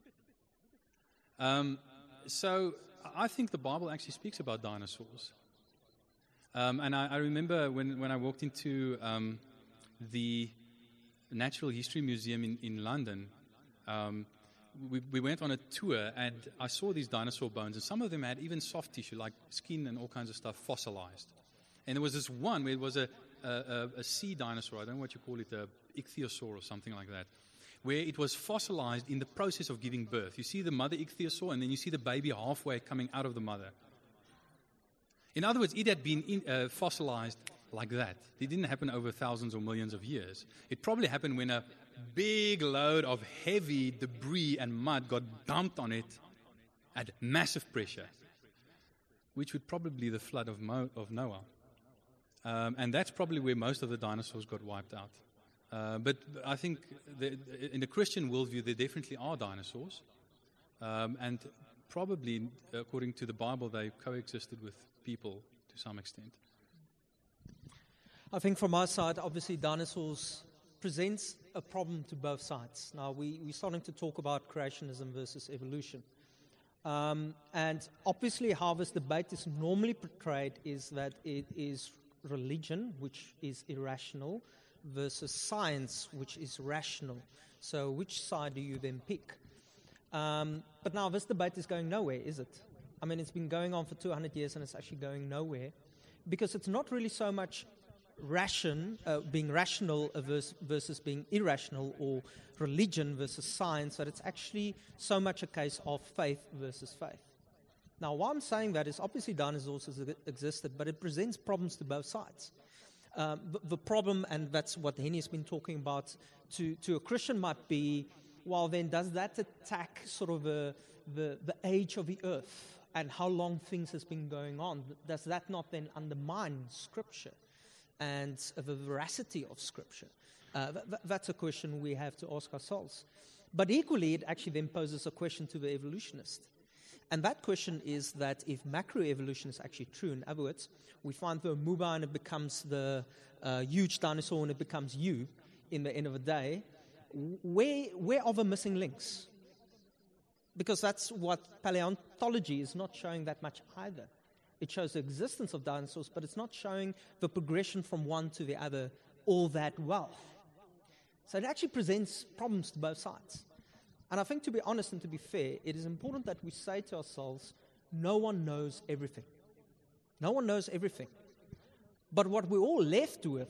Um, so I think the Bible actually speaks about dinosaurs. Um, and I, I remember when, when I walked into um, the Natural History Museum in, in London, um, we, we went on a tour and I saw these dinosaur bones, and some of them had even soft tissue like skin and all kinds of stuff fossilized. And there was this one where it was a, a, a sea dinosaur, I don't know what you call it, a ichthyosaur or something like that, where it was fossilized in the process of giving birth. You see the mother ichthyosaur and then you see the baby halfway coming out of the mother. In other words, it had been in, uh, fossilized like that. It didn't happen over thousands or millions of years. It probably happened when a big load of heavy debris and mud got dumped on it at massive pressure, which would probably be the flood of, Mo- of Noah. Um, and that's probably where most of the dinosaurs got wiped out. Uh, but I think the, in the Christian worldview, there definitely are dinosaurs. Um, and probably, according to the Bible, they coexisted with people to some extent. I think from our side, obviously, dinosaurs presents a problem to both sides. Now, we, we're starting to talk about creationism versus evolution. Um, and obviously, how this debate is normally portrayed is that it is religion, which is irrational, versus science, which is rational. So which side do you then pick? Um, but now this debate is going nowhere, is it? I mean, it's been going on for two hundred years and it's actually going nowhere because it's not really so much ration, uh, being rational versus, versus being irrational, or religion versus science, but it's actually so much a case of faith versus faith. Now, why I'm saying that is obviously dinosaurs has existed, but it presents problems to both sides. Um, the, the problem, and that's what Henny has been talking about, to, to a Christian might be, well, then does that attack sort of a, the, the age of the earth and how long things has been going on? Does that not then undermine Scripture and the veracity of Scripture? Uh, th- that's a question we have to ask ourselves. But equally, it actually then poses a question to the evolutionist. And that question is that if macroevolution is actually true, in other words, we find the amoeba and it becomes the uh, huge dinosaur and it becomes you in the end of the day, where, where are the missing links? Because that's what paleontology is not showing that much either. It shows the existence of dinosaurs, but it's not showing the progression from one to the other all that well. So it actually presents problems to both sides. And I think, to be honest and to be fair, it is important that we say to ourselves, no one knows everything. No one knows everything. But what we're all left with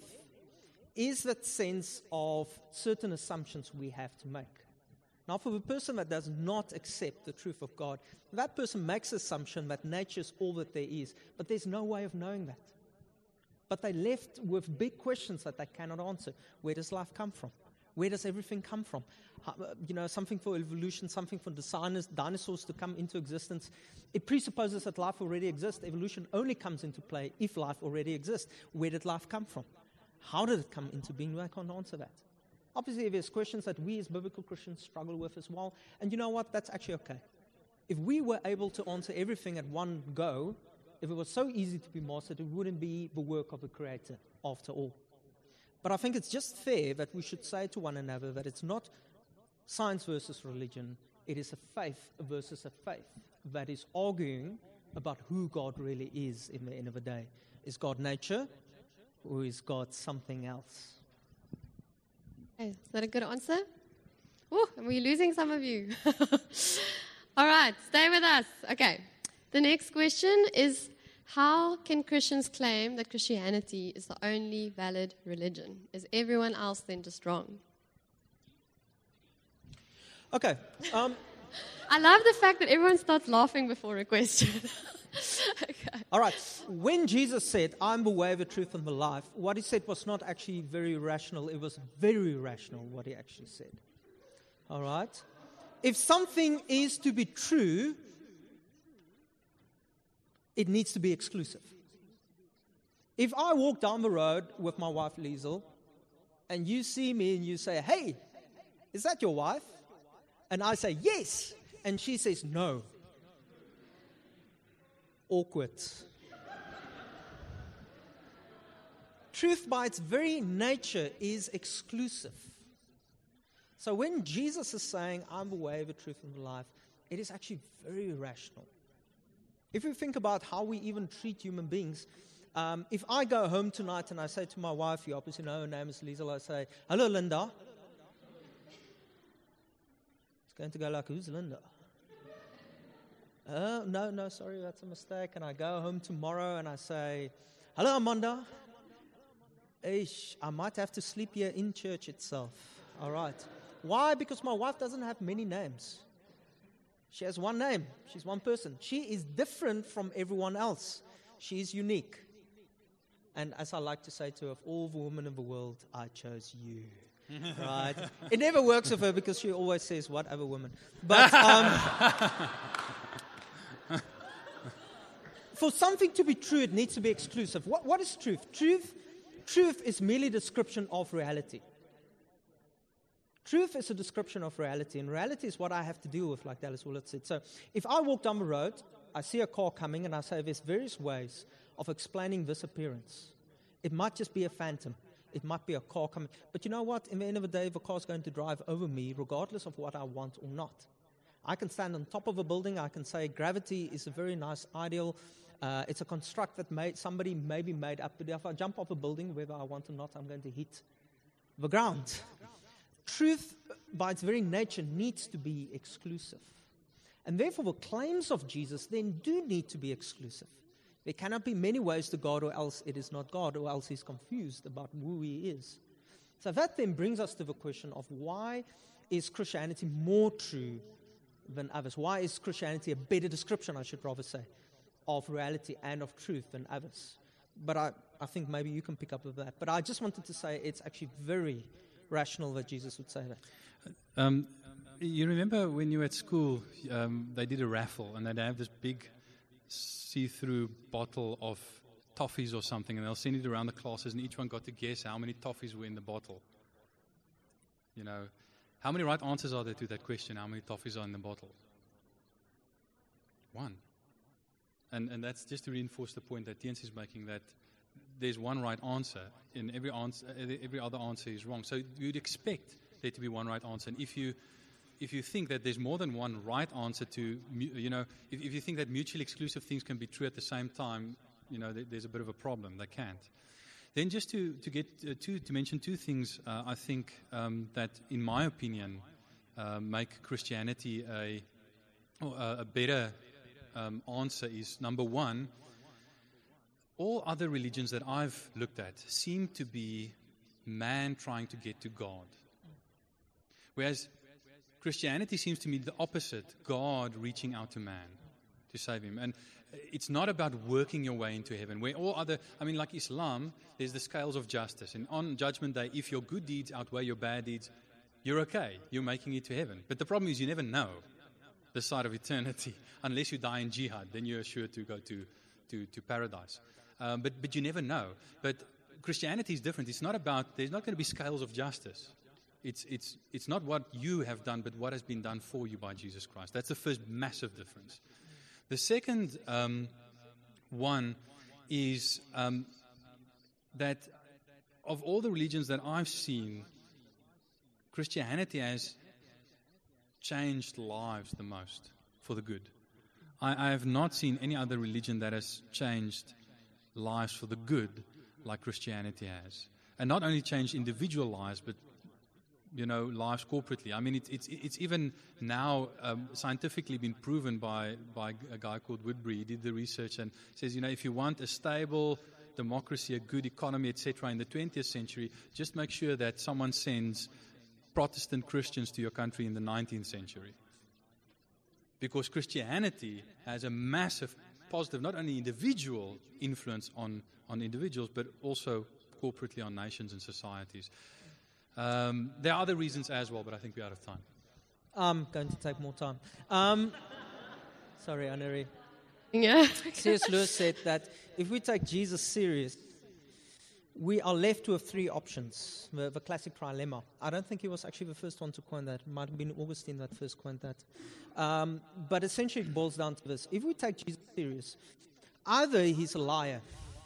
is that sense of certain assumptions we have to make. Now, for the person that does not accept the truth of God, that person makes the assumption that nature is all that there is, but there's no way of knowing that. But they're left with big questions that they cannot answer. Where does life come from? Where does everything come from? How, you know, something for evolution, something for designers, dinosaurs to come into existence. It presupposes that life already exists. Evolution only comes into play if life already exists. Where did life come from? How did it come into being? I can't answer that. Obviously, there's questions that we as biblical Christians struggle with as well. And you know what? That's actually okay. If we were able to answer everything at one go, if it was so easy to be mastered, it wouldn't be the work of the Creator after all. But I think it's just fair that we should say to one another that it's not science versus religion. It is a faith versus a faith that is arguing about who God really is in the end of the day. Is God nature or is God something else? Okay, is that a good answer? Oh, and we're losing some of you. All right, stay with us. Okay, the next question is, how can Christians claim that Christianity is the only valid religion? Is everyone else then just wrong? Okay. Um, I love the fact that everyone starts laughing before a question. Okay. All right. When Jesus said, I'm the way, the truth, and the life, what he said was not actually very rational. It was very rational what he actually said. All right. If something is to be true, it needs to be exclusive. If I walk down the road with my wife, Liesel, and you see me and you say, hey, is that your wife? And I say, yes. And she says, no. Awkward. Truth by its very nature is exclusive. So when Jesus is saying, I'm the way, the truth, and the life, it is actually very rational. If you think about how we even treat human beings, um, if I go home tonight and I say to my wife, you obviously know her name is Liesel, I say, hello, Linda. It's going to go like, who's Linda? Oh, no, no, sorry, that's a mistake. And I go home tomorrow and I say, hello, Amanda. Eish, I might have to sleep here in church itself. All right. Why? Because my wife doesn't have many names. She has one name. She's one person. She is different from everyone else. She is unique. And as I like to say to her, of all the women in the world, I chose you. Right? It never works with her because she always says, what other woman? But um, for something to be true, it needs to be exclusive. What, what is truth? Truth, truth is merely a description of reality. Truth is a description of reality, and reality is what I have to deal with, like Dallas Willard said. So if I walk down the road, I see a car coming, and I say there's various ways of explaining this appearance. It might just be a phantom. It might be a car coming. But you know what? In the end of the day, the car's going to drive over me, regardless of what I want or not. I can stand on top of a building. I can say gravity is a very nice ideal. Uh, it's a construct that made, somebody maybe made up. But if I jump off a building, whether I want or not, I'm going to hit the ground. Truth, by its very nature, needs to be exclusive. And therefore, the claims of Jesus then do need to be exclusive. There cannot be many ways to God, or else it is not God, or else he's confused about who he is. So that then brings us to the question of why is Christianity more true than others? Why is Christianity a better description, I should rather say, of reality and of truth than others? But I, I think maybe you can pick up with that. But I just wanted to say it's actually very rational that Jesus would say that. Um, you remember when you were at school, um, they did a raffle, and they'd have this big see-through bottle of toffees or something, and they'll send it around the classes, and each one got to guess how many toffees were in the bottle. You know, how many right answers are there to that question? How many toffees are in the bottle? One. And and that's just to reinforce the point that Tiens is making, that there's one right answer, and every answer, every other answer is wrong. So you'd expect there to be one right answer. And if you if you think that there's more than one right answer to, you know, if, if you think that mutually exclusive things can be true at the same time, you know, there's a bit of a problem. They can't. Then just to, to get uh, to, to mention two things, uh, I think um, that, in my opinion, uh, make Christianity a, a better um, answer is, number one, all other religions that I've looked at seem to be man trying to get to God. Whereas Christianity seems to me the opposite, God reaching out to man to save him. And it's not about working your way into heaven, where all other, I mean, like Islam, there's the scales of justice. And on Judgment Day, if your good deeds outweigh your bad deeds, you're okay. You're making it to heaven. But the problem is you never know the side of eternity. Unless you die in jihad, then you're sure to go to, to, to paradise. Um, but, but you never know. But Christianity is different. It's not about, there's not going to be scales of justice. It's, it's, it's not what you have done, but what has been done for you by Jesus Christ. That's the first massive difference. The second um, one is um, that of all the religions that I've seen, Christianity has changed lives the most for the good. I, I have not seen any other religion that has changed lives for the good like Christianity has. And not only changed individual lives, but you know, lives corporately. I mean, it's it's it's even now um, scientifically been proven by by a guy called Woodbury. He did the research and says, you know, if you want a stable democracy, a good economy, et cetera, in the twentieth century, just make sure that someone sends Protestant Christians to your country in the nineteenth century. Because Christianity has a massive positive, not only individual influence on, on individuals, but also corporately on nations and societies. Um, there are other reasons as well, but I think we're out of time. I'm going to take more time. Um, sorry, Aneri. Yeah. C S Lewis said that if we take Jesus serious, we are left with three options, the, the classic trilemma. I don't think he was actually the first one to coin that. It might have been Augustine that first coined that. Um, but essentially it boils down to this. If we take Jesus serious, either he's a liar.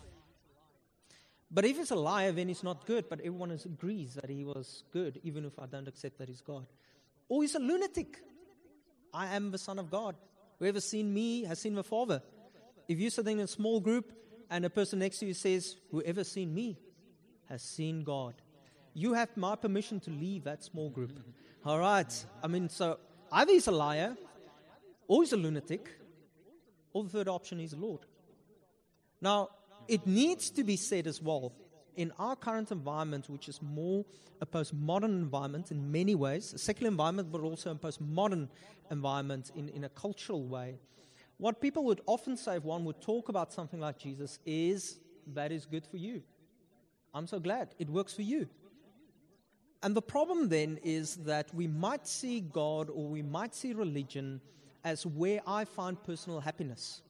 But if he's a liar, then he's not good, but everyone is, agrees that he was good, even if I don't accept that he's God. Or he's a lunatic. I am the Son of God. Whoever's seen me has seen the Father. If you're sitting in a small group and a person next to you says, whoever's seen me has seen God, you have my permission to leave that small group. All right. I mean, so either he's a liar, or he's a lunatic, or the third option is Lord. Now, it needs to be said as well, in our current environment, which is more a postmodern environment in many ways, a secular environment, but also a postmodern environment in, in a cultural way, what people would often say if one would talk about something like Jesus is, that is good for you. I'm so glad it works for you. And the problem then is that we might see God or we might see religion as where I find personal happiness.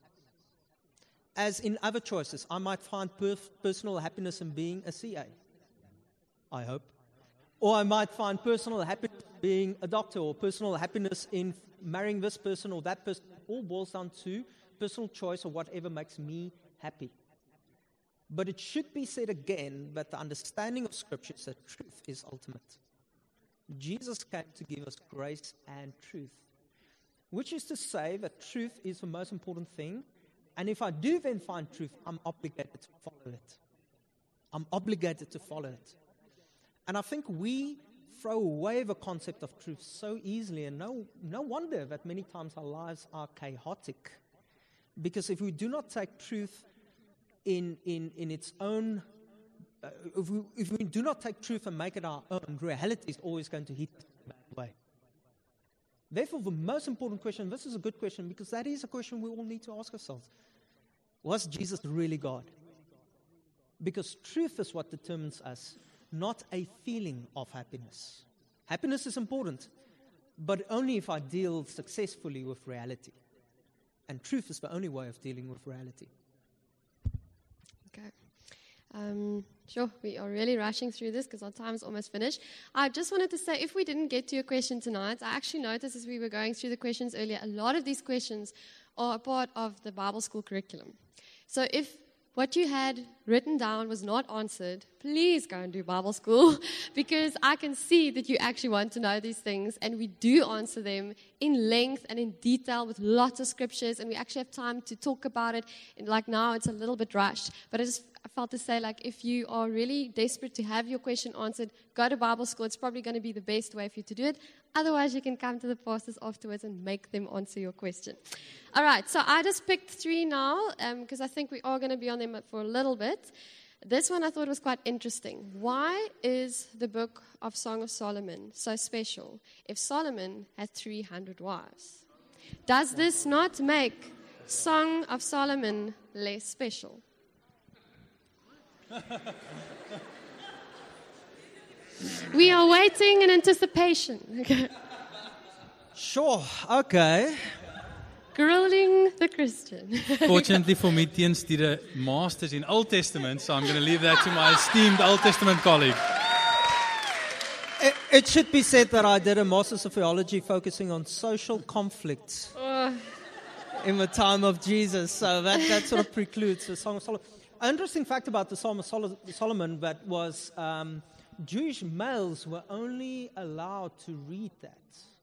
As in other choices, I might find perf- personal happiness in being a C A, I hope. Or I might find personal happiness in being a doctor, or personal happiness in marrying this person or that person. It all boils down to personal choice or whatever makes me happy. But it should be said again that the understanding of Scripture is that truth is ultimate. Jesus came to give us grace and truth, which is to say that truth is the most important thing. And if I do then find truth, I'm obligated to follow it. I'm obligated to follow it. And I think we throw away the concept of truth so easily, and no, no wonder that many times our lives are chaotic. Because if we do not take truth in, in, in its own, uh, if, we, if we do not take truth and make it our own, reality is always going to hit us in a bad way. Therefore, the most important question, this is a good question, because that is a question we all need to ask ourselves. Was Jesus really God? Because truth is what determines us, not a feeling of happiness. Happiness is important, but only if I deal successfully with reality. And truth is the only way of dealing with reality. Okay. Um, sure, we are really rushing through this because our time's almost finished. I just wanted to say, if we didn't get to your question tonight, I actually noticed as we were going through the questions earlier, a lot of these questions are a part of the Bible school curriculum. So if what you had written down was not answered, please go and do Bible school, because I can see that you actually want to know these things, and we do answer them in length and in detail with lots of scriptures, and we actually have time to talk about it. And like now, it's a little bit rushed, but I just I felt to say, like, if you are really desperate to have your question answered, go to Bible school. It's probably going to be the best way for you to do it. Otherwise, you can come to the pastors afterwards and make them answer your question. All right, so I just picked three now because um, I think we are going to be on them for a little bit. This one I thought was quite interesting. Why is the book of Song of Solomon so special if Solomon had three hundred wives? Does this not make Song of Solomon less special? We are waiting in anticipation. Sure, okay. Grilling the Christian. Fortunately for me, Tiens did a master's in Old Testament, so I'm going to leave that to my esteemed Old Testament colleague. It, it should be said that I did a master's of theology focusing on social conflict Oh. in the time of Jesus, so that, that sort of precludes the Song of Solomon. An interesting fact about the Psalm of Sol- Solomon that was um, Jewish males were only allowed to read that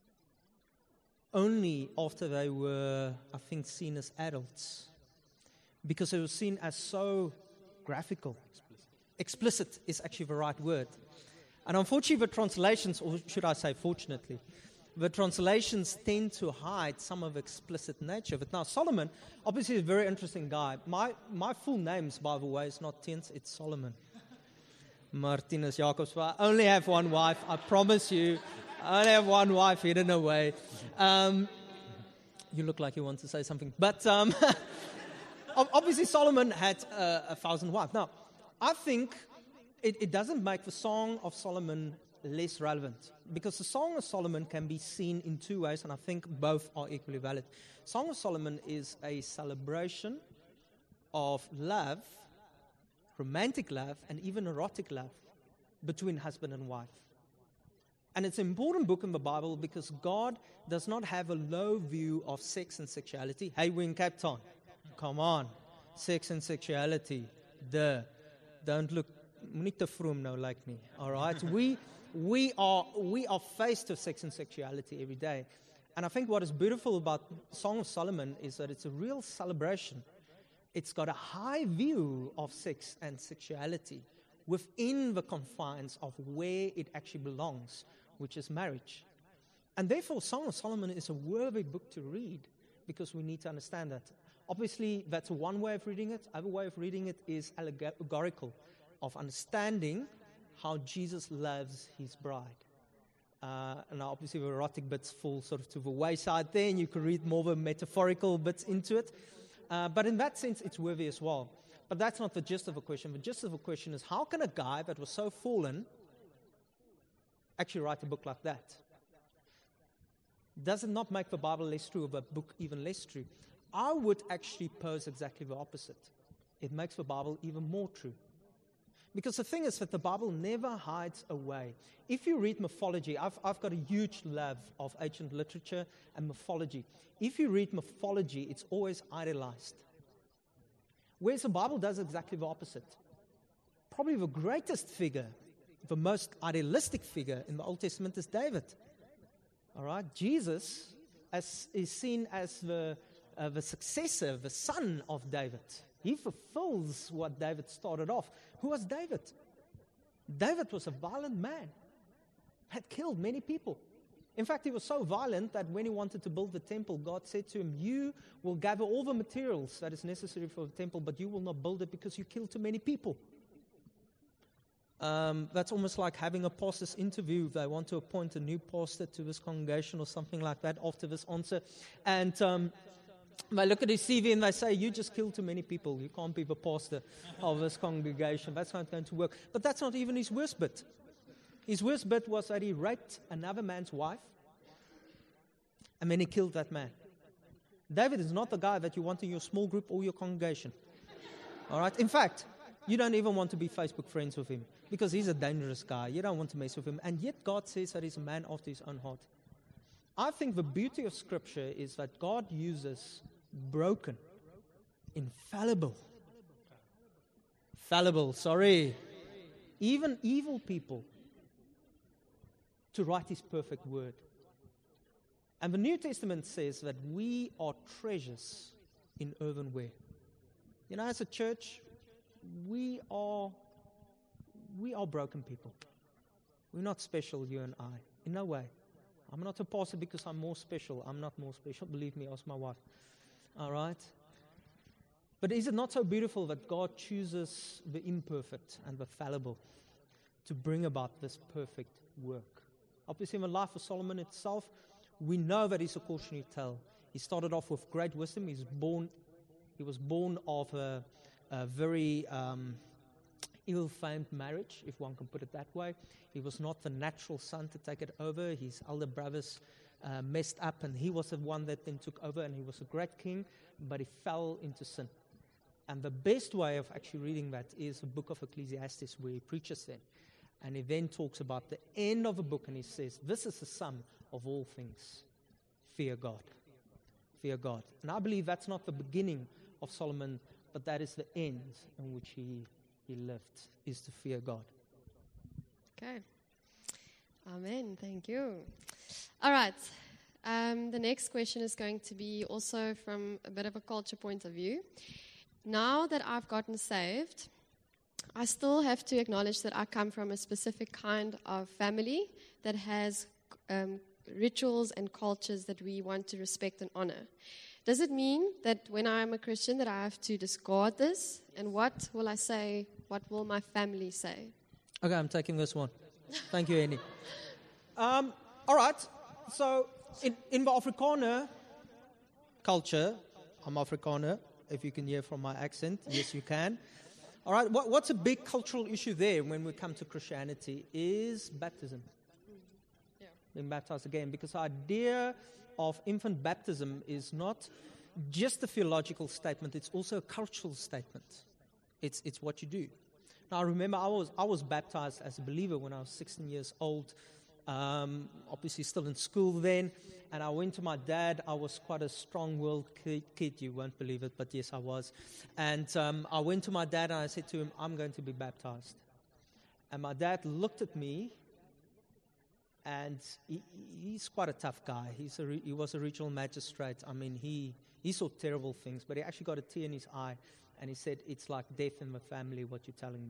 only after they were, I think, seen as adults, because it was seen as so graphical. Explicit is actually the right word. And unfortunately, the translations, or should I say fortunately, the translations tend to hide some of the explicit nature of it. Now, Solomon, obviously, is a very interesting guy. My my full names, by the way, is not Tiens, it's Solomon. Martinus Jacobs. I only have one wife, I promise you. I only have one wife hidden away. Um, you look like you want to say something. But um, obviously, Solomon had uh, a thousand wives. Now, I think it, it doesn't make the Song of Solomon less relevant, because the Song of Solomon can be seen in two ways, and I think both are equally valid. Song of Solomon is a celebration of love, romantic love, and even erotic love between husband and wife. And it's an important book in the Bible because God does not have a low view of sex and sexuality. Hey, we're in Cape Town. Come on. Sex and sexuality. Duh. Don't look, moenie te vroom nou like me. All right? we we are we are faced with sex and sexuality every day. And I think what is beautiful about Song of Solomon is that it's a real celebration. It's got a high view of sex and sexuality within the confines of where it actually belongs, which is marriage. And therefore, Song of Solomon is a worthy book to read because we need to understand that. Obviously, that's one way of reading it. Other way of reading it is allegorical, of understanding how Jesus loves his bride. Uh, and obviously, the erotic bits fall sort of to the wayside there, and you can read more of the metaphorical bits into it. Uh, but in that sense, it's worthy as well. But that's not the gist of the question. The gist of the question is, how can a guy that was so fallen actually write a book like that? Does it not make the Bible less true, or the book even less true? I would actually pose exactly the opposite. It makes the Bible even more true. Because the thing is that the Bible never hides away. If you read mythology, I've, I've got a huge love of ancient literature and mythology. If you read mythology, it's always idealized. Whereas the Bible does exactly the opposite. Probably the greatest figure, the most idealistic figure in the Old Testament is David. All right? Jesus as, is seen as the, uh, the successor, the son of David. He fulfills what David started off. Who was David? David was a violent man, had killed many people. In fact, he was so violent that when he wanted to build the temple, God said to him, you will gather all the materials that is necessary for the temple, but you will not build it because you killed too many people. Um, that's almost like having a pastor's interview if they want to appoint a new pastor to this congregation or something like that after this answer. And um, they look at his C V and they say, you just killed too many people. You can't be the pastor of this congregation. That's not going to work. But that's not even his worst bit. His worst bit was that he raped another man's wife, and then he killed that man. David is not the guy that you want in your small group or your congregation. All right? In fact, you don't even want to be Facebook friends with him because he's a dangerous guy. You don't want to mess with him. And yet God says that he's a man after his own heart. I think the beauty of Scripture is that God uses broken, infallible, fallible, sorry, even evil people to write His perfect word. And the New Testament says that we are treasures in earthenware. You know, as a church, we are we are broken people. We're not special, you and I. In no way. I'm not a pastor because I'm more special. I'm not more special. Believe me, ask my wife. All right? But is it not so beautiful that God chooses the imperfect and the fallible to bring about this perfect work? Obviously, in the life of Solomon itself, we know that he's a cautionary tale. He started off with great wisdom. He's born, he was born of a, a very um, ill-famed marriage, if one can put it that way. He was not the natural son to take it over. His elder brothers uh, messed up, and he was the one that then took over, and he was a great king, but he fell into sin. And the best way of actually reading that is the book of Ecclesiastes, where he preaches them. And he then talks about the end of the book, and he says, this is the sum of all things. Fear God. Fear God. And I believe that's not the beginning of Solomon, but that is the end in which he, he lived, is to fear God. Okay. Amen. Thank you. All right. Um, the next question is going to be also from a bit of a culture point of view. Now that I've gotten saved, I still have to acknowledge that I come from a specific kind of family that has um, rituals and cultures that we want to respect and honor. Does it mean that when I'm a Christian that I have to discard this? And what will I say? What will my family say? Okay, I'm taking this one. Thank you, Annie. Um, all right. So in, in the Afrikaner culture, I'm Afrikaner, if you can hear from my accent. Yes, you can. All right, what, what's a big cultural issue there when we come to Christianity is baptism. Yeah. Being baptized again, because the idea of infant baptism is not just a theological statement, it's also a cultural statement. It's it's what you do. Now, I remember I was I was baptized as a believer when I was sixteen years old, um, obviously still in school then, and I went to my dad. I was quite a strong-willed kid, kid, you won't believe it, but yes, I was. And um, I went to my dad and I said to him, I'm going to be baptized. And my dad looked at me, and he, he's quite a tough guy. He's a re, he was a regional magistrate. I mean, he, he saw terrible things, but he actually got a tear in his eye, and he said, it's like death in the family, what you're telling me.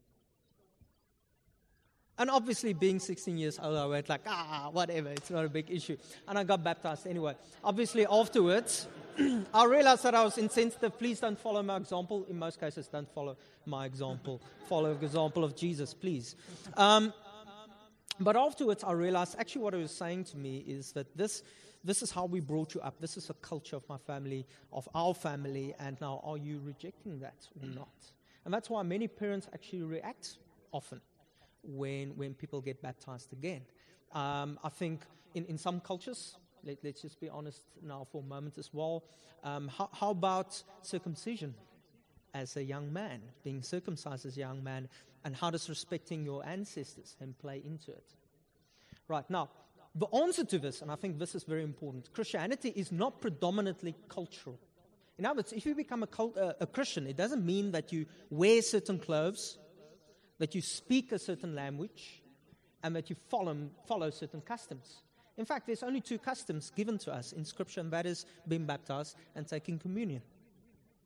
And obviously, being sixteen years old, I went like, ah, whatever, it's not a big issue. And I got baptized anyway. Obviously, afterwards, I realized that I was insensitive. Please don't follow my example. In most cases, don't follow my example. Follow the example of Jesus, please. Um, but afterwards, I realized actually what he was saying to me is that this, this is how we brought you up. This is a culture of my family, of our family, and now are you rejecting that or not? And that's why many parents actually react often when when people get baptized again. Um, I think in, in some cultures, let, let's just be honest now for a moment as well, um, how, how about circumcision as a young man, being circumcised as a young man, and how does respecting your ancestors then play into it? Right, now, the answer to this, and I think this is very important, Christianity is not predominantly cultural. In other words, if you become a, cult, uh, a Christian, it doesn't mean that you wear certain clothes, that you speak a certain language, and that you follow, follow certain customs. In fact, there's only two customs given to us in Scripture, and that is being baptized and taking communion.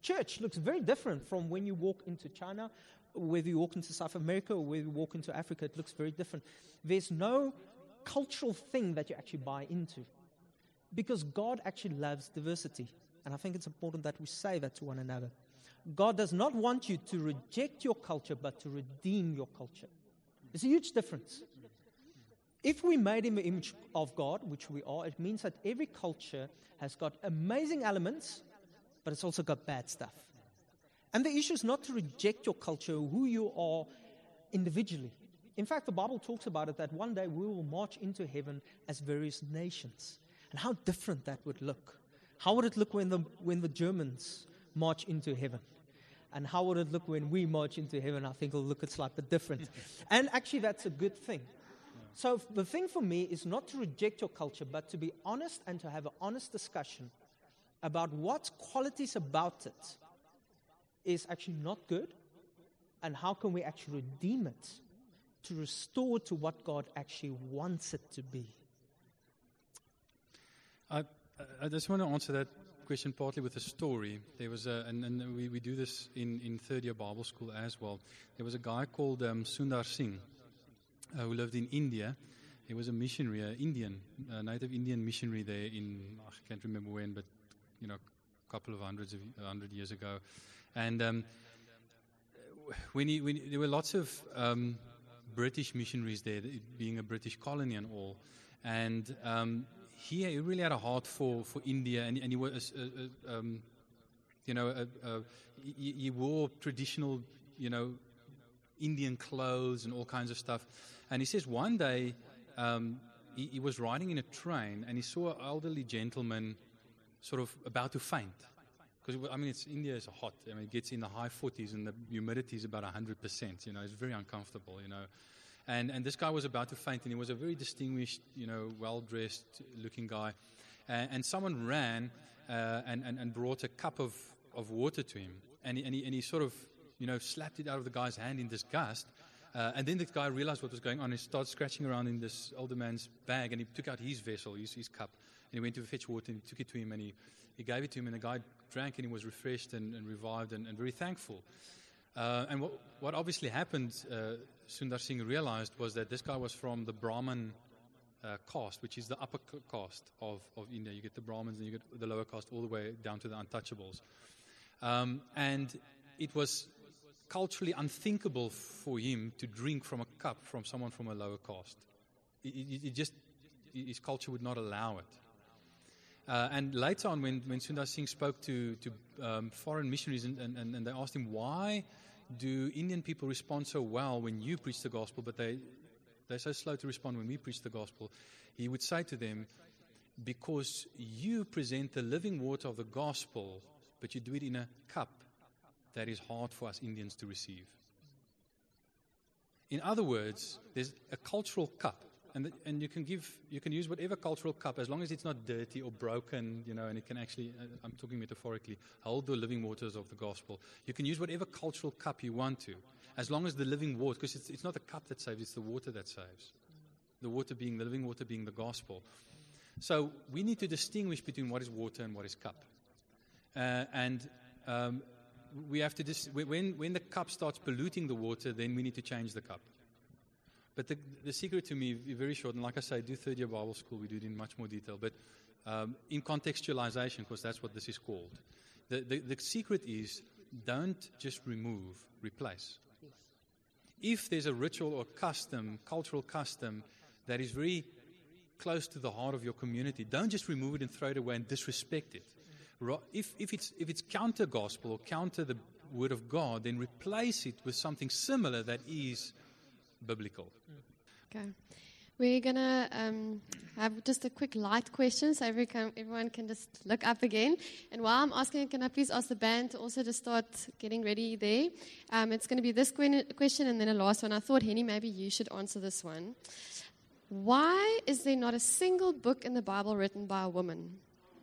church looks very different from when you walk into China, whether you walk into South America or whether you walk into Africa. It looks very different. There's no cultural thing that you actually buy into, because God actually loves diversity. And I think it's important that we say that to one another. God does not want you to reject your culture, but to redeem your culture. There's a huge difference. If we made in the image of God, which we are, it means that every culture has got amazing elements, but it's also got bad stuff. And the issue is not to reject your culture, who you are individually. In fact, the Bible talks about it, that one day we will march into heaven as various nations. And how different that would look. How would it look when the, when the Germans march into heaven? And how would it look when we march into heaven? I think it'll look slightly different. And actually, that's a good thing. So the thing for me is not to reject your culture, but to be honest and to have an honest discussion about what qualities about it is actually not good, and how can we actually redeem it to restore to what God actually wants it to be. I, I just want to answer that question partly with a story. There was a, and, and we, we do this in, in third year Bible school as well. There was a guy called um, Sundar Singh uh, who lived in India. He was a missionary, an Indian, a native Indian missionary there in, I can't remember when, but you know, a couple of hundreds of a hundred years ago. And um, when, he, when he, there were lots of um, British missionaries there, being a British colony and all, and um, he, he really had a heart for, for India, and, and he was, uh, uh, um, you know, uh, uh, he, he wore traditional, you know, Indian clothes and all kinds of stuff. And he says one day um, he, he was riding in a train and he saw an elderly gentleman sort of about to faint. Because, I mean, it's, India is hot. I mean, it gets in the high forties and the humidity is about one hundred percent. You know, it's very uncomfortable, you know. And and this guy was about to faint, and he was a very distinguished, you know, well-dressed looking guy. And, and someone ran uh, and, and, and brought a cup of, of water to him. And he, and, he, and he sort of, you know, slapped it out of the guy's hand in disgust. Uh, and then the guy realized what was going on. He started scratching around in this older man's bag, and he took out his vessel, his, his cup. And he went to fetch water, and he took it to him, and he, he gave it to him, and the guy drank, and he was refreshed and, and revived and, and very thankful. Uh, and what, what obviously happened, uh, Sundar Singh realized, was that this guy was from the Brahmin uh, caste, which is the upper caste of, of India. You get the Brahmins and you get the lower caste all the way down to the untouchables. Um, and it was culturally unthinkable for him to drink from a cup from someone from a lower caste. It, it, it just, his culture would not allow it. Uh, and later on, when, when Sundar Singh spoke to, to um, foreign missionaries and, and, and they asked him, why do Indian people respond so well when you preach the gospel, but they, they're so slow to respond when we preach the gospel? He would say to them, because you present the living water of the gospel, but you do it in a cup that is hard for us Indians to receive. In other words, there's a cultural cup. And, the, and you can give, you can use whatever cultural cup, as long as it's not dirty or broken, you know, and it can actually, uh, I'm talking metaphorically, hold the living waters of the gospel. You can use whatever cultural cup you want to, as long as the living water, because it's, it's not the cup that saves, it's the water that saves. The water being, the living water being the gospel. So we need to distinguish between what is water and what is cup. Uh, and um, we have to, dis- when, when the cup starts polluting the water, then we need to change the cup. But the, the secret to me, very short, and like I say, I do third year Bible school, we do it in much more detail, but um, in contextualization, because that's what this is called. The, the, the secret is, don't just remove, replace. If there's a ritual or custom, cultural custom, that is very close to the heart of your community, don't just remove it and throw it away and disrespect it. If, if, it's, if it's counter gospel or counter the word of God, then replace it with something similar that is biblical. Okay. We're going to um, have just a quick light question so every can, everyone can just look up again. And while I'm asking, can I please ask the band to also just start getting ready there? Um, it's going to be this question and then a last one. I thought, Henny, maybe you should answer this one. Why is there not a single book in the Bible written by a woman?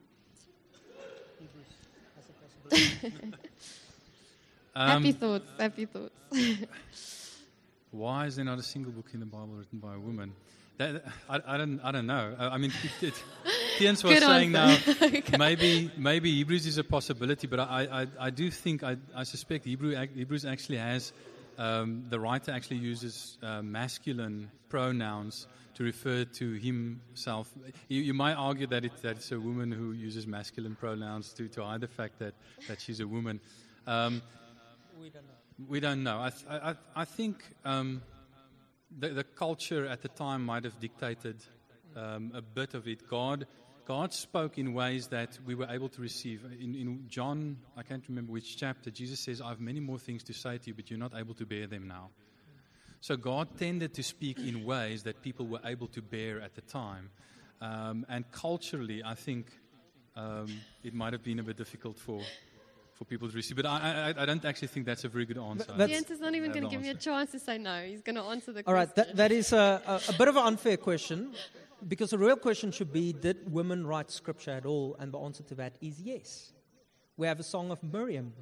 um, happy thoughts, happy thoughts. Why is there not a single book in the Bible written by a woman? That, I, I don't. I don't know. I, I mean, it, it, Tiens was Good saying answer. now, Okay. maybe maybe Hebrews is a possibility, but I, I, I do think, I, I suspect Hebrew, ac- Hebrews actually has, um, the writer actually uses uh, masculine pronouns to refer to himself. You, you might argue that, it, that it's a woman who uses masculine pronouns to, to hide the fact that, that she's a woman. Um, We don't know. we don't know. I, th- I, I think um, the, the culture at the time might have dictated um, a bit of it. God, God spoke in ways that we were able to receive. In, in John, I can't remember which chapter, Jesus says, I have many more things to say to you, but you're not able to bear them now. So God tended to speak in ways that people were able to bear at the time. Um, and culturally, I think um, it might have been a bit difficult for, for people to receive. But I, I, I don't actually think that's a very good answer. But that's- Jens is not even I have going to the give me a answer. chance to say no. He's going to answer the All right, question. that, that is a, a, a bit of an unfair question, because the real question should be, did women write scripture at all? And the answer to that is yes. We have a song of Miriam.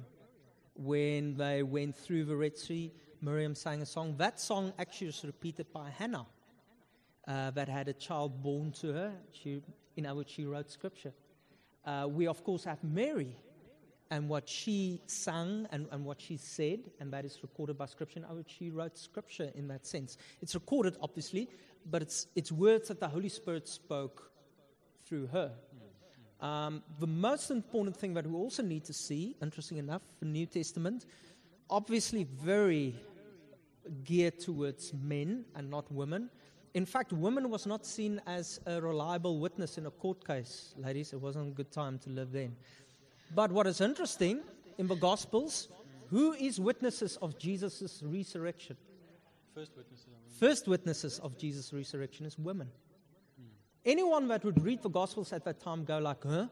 When they went through the Red Sea, Miriam sang a song. That song actually was repeated by Hannah, uh, that had a child born to her. She, in other words, she wrote scripture. Uh, we, of course, have Mary and what she sang and, and what she said, and that is recorded by scripture. In other words, she wrote scripture in that sense. It's recorded, obviously, but it's, it's words that the Holy Spirit spoke through her. Um, the most important thing that we also need to see, interesting enough, the New Testament, obviously very geared towards men and not women. In fact, women was not seen as a reliable witness in a court case. Ladies, it wasn't a good time to live then. But what is interesting, in the Gospels, who is witnesses of Jesus' resurrection? First witnesses. First witnesses of Jesus' resurrection is women. Anyone that would read the Gospels at that time go like, huh?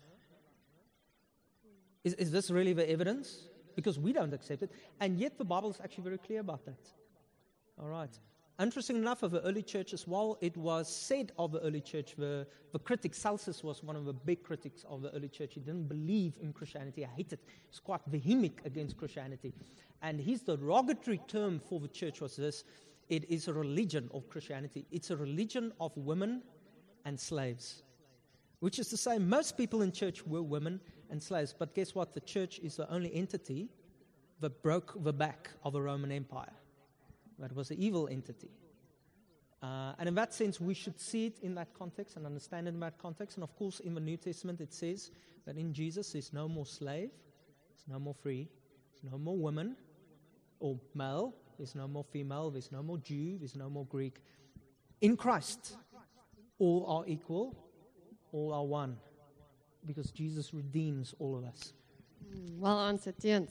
Is, is this really the evidence? Because we don't accept it. And yet the Bible is actually very clear about that. All right. Interesting enough, of the early church as well, it was said of the early church, the, the critic, Celsus was one of the big critics of the early church. He didn't believe in Christianity. I hated it. He was quite vehement against Christianity. And his derogatory term for the church was this: it is a religion of Christianity. It's a religion of women and slaves. Which is to say, most people in church were women and slaves. But guess what? The church is the only entity that broke the back of the Roman Empire. That was an evil entity. Uh, and in that sense, we should see it in that context and understand it in that context. And of course, in the New Testament, it says that in Jesus, there's no more slave, there's no more free, there's no more woman or male, there's no more female, there's no more Jew, there's no more Greek. In Christ, all are equal, all are one, because Jesus redeems all of us. Well answered, Jens.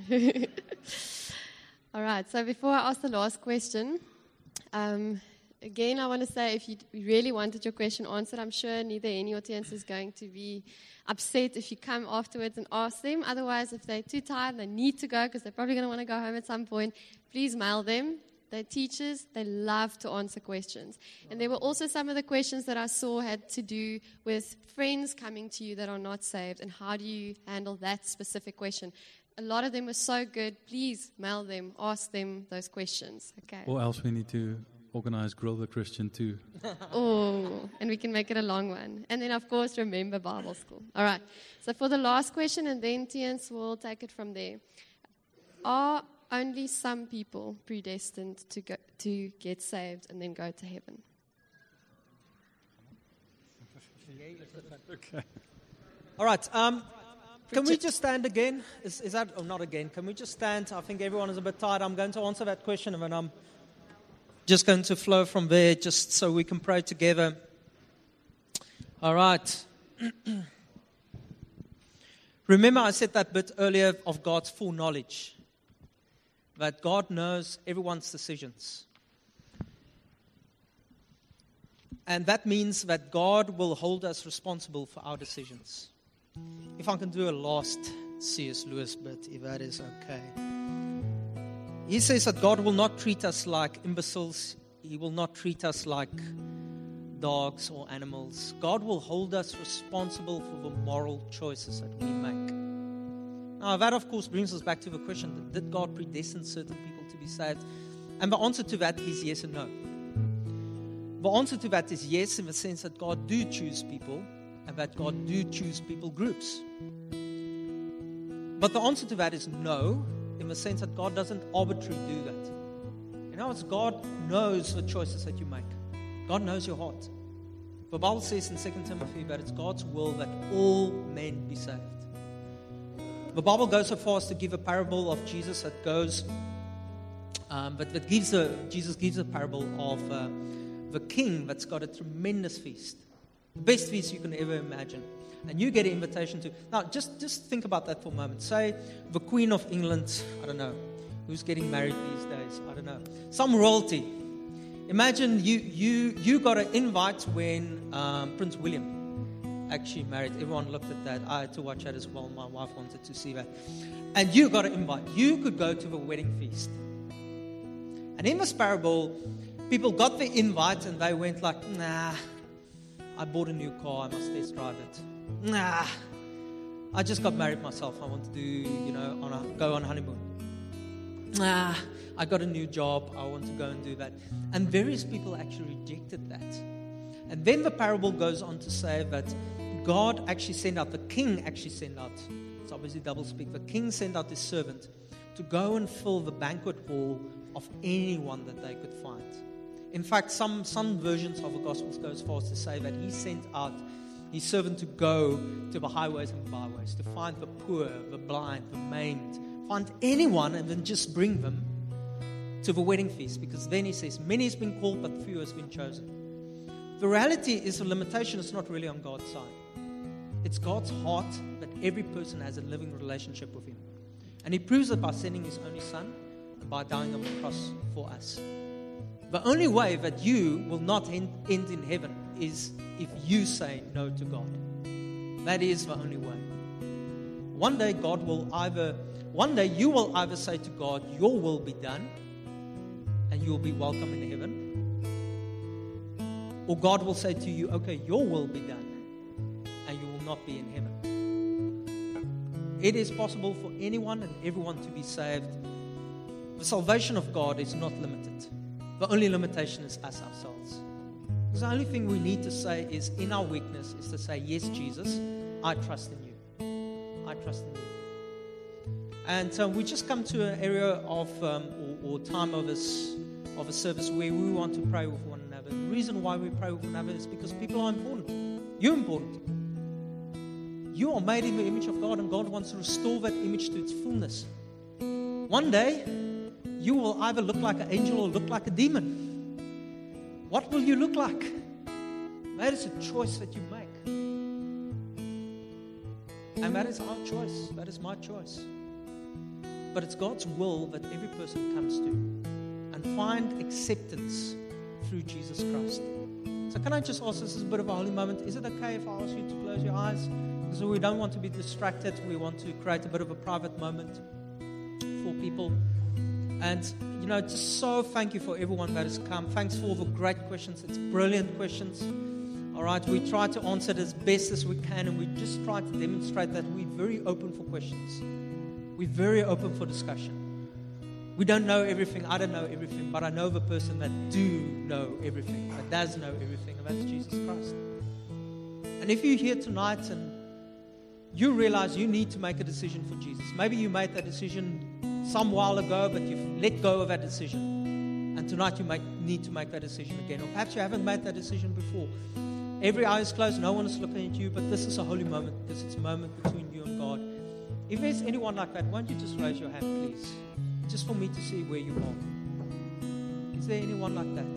All right, so before I ask the last question, um, again, I want to say if you really wanted your question answered, I'm sure neither any or Jens is going to be upset if you come afterwards and ask them. Otherwise, if they're too tired and they need to go because they're probably going to want to go home at some point, please mail them. They're teachers. They love to answer questions. And there were also some of the questions that I saw had to do with friends coming to you that are not saved, and how do you handle that specific question. A lot of them were so good. Please mail them, ask them those questions. Okay. Or else we need to organize Grill the Christian too. Oh, and we can make it a long one. And then, of course, remember Bible school. All right. So for the last question, and then Tiens will take it from there. Are only some people predestined to go, to get saved and then go to heaven? Okay. All right. Um, can we just stand again? Is, is that, oh, not again. Can we just stand? I think everyone is a bit tired. I'm going to answer that question, and then I'm just going to flow from there just so we can pray together. All right. Remember, I said that bit earlier of God's full knowledge, that God knows everyone's decisions. And that means that God will hold us responsible for our decisions. If I can do a last C S Lewis bit, if that is okay. He says that God will not treat us like imbeciles. He will not treat us like dogs or animals. God will hold us responsible for the moral choices that we make. Now, that, of course, brings us back to the question, did God predestine certain people to be saved? And the answer to that is yes and no. The answer to that is yes, in the sense that God do choose people, and that God do choose people groups? But the answer to that is no, in the sense that God doesn't arbitrarily do that. In other words, God knows the choices that you make. God knows your heart. The Bible says in Second Timothy that it's God's will that all men be saved. The Bible goes so far as to give a parable of Jesus that goes, um, but that gives a, Jesus gives a parable of uh, the king that's got a tremendous feast. The best feast you can ever imagine. And you get an invitation to, now just, just think about that for a moment. Say the Queen of England, I don't know, who's getting married these days, I don't know, some royalty. Imagine you you you got an invite when um, Prince William actually married. Everyone looked at that. I had to watch that as well. My wife wanted to see that. And you got an invite. You could go to the wedding feast. And in this parable, people got the invite and they went like, nah, I bought a new car. I must test drive it. Nah, I just got married myself. I want to do, you know, on a, go on honeymoon. Nah, I got a new job. I want to go and do that. And various people actually rejected that. And then the parable goes on to say that God actually sent out, the king actually sent out, it's obviously double speak, the king sent out his servant to go and fill the banquet hall of anyone that they could find. In fact, some, some versions of the Gospels go as far as to say that he sent out his servant to go to the highways and byways, to find the poor, the blind, the maimed, find anyone and then just bring them to the wedding feast. Because then he says, many has been called, but few has been chosen. The reality is the limitation is not really on God's side. It's God's heart that every person has a living relationship with him. And he proves it by sending his only son and by dying on the cross for us. The only way that you will not end, end in heaven is if you say no to God. That is the only way. One day God will either, one day you will either say to God, your will be done, and you will be welcome in heaven. Or God will say to you, okay, your will be done, and you will not be in heaven. It is possible for anyone and everyone to be saved. The salvation of God is not limited. The only limitation is us ourselves. Because the only thing we need to say is, in our weakness, is to say, yes, Jesus, I trust in you. I trust in you. And so we just come to an area of, um, or, or time of this, of a service where we want to pray with one another. The reason why we pray with one another is because people are important. You're important. You are made in the image of God, and God wants to restore that image to its fullness. One day, you will either look like an angel or look like a demon. What will you look like? That is a choice that you make. And that is our choice. That is my choice. But it's God's will that every person comes to and find acceptance through Jesus Christ. So can I just ask, this is a bit of a holy moment. Is it okay if I ask you to close your eyes? Because we don't want to be distracted. We want to create a bit of a private moment for people. And, you know, just so thank you for everyone that has come. Thanks for all the great questions. It's brilliant questions. All right, we try to answer it as best as we can, and we just try to demonstrate that we're very open for questions. We're very open for discussion. We don't know everything. I don't know everything, but I know the person that do know everything, that does know everything, and that's Jesus Christ. And if you're here tonight and you realize you need to make a decision for Jesus, maybe you made that decision some while ago, but you've let go of that decision. And tonight you might need to make that decision again. Or perhaps you haven't made that decision before. Every eye is closed, no one is looking at you, but this is a holy moment because it's a moment between you and God. If there's anyone like that, why don't you just raise your hand, please? Just for me to see where you are. Is there anyone like that?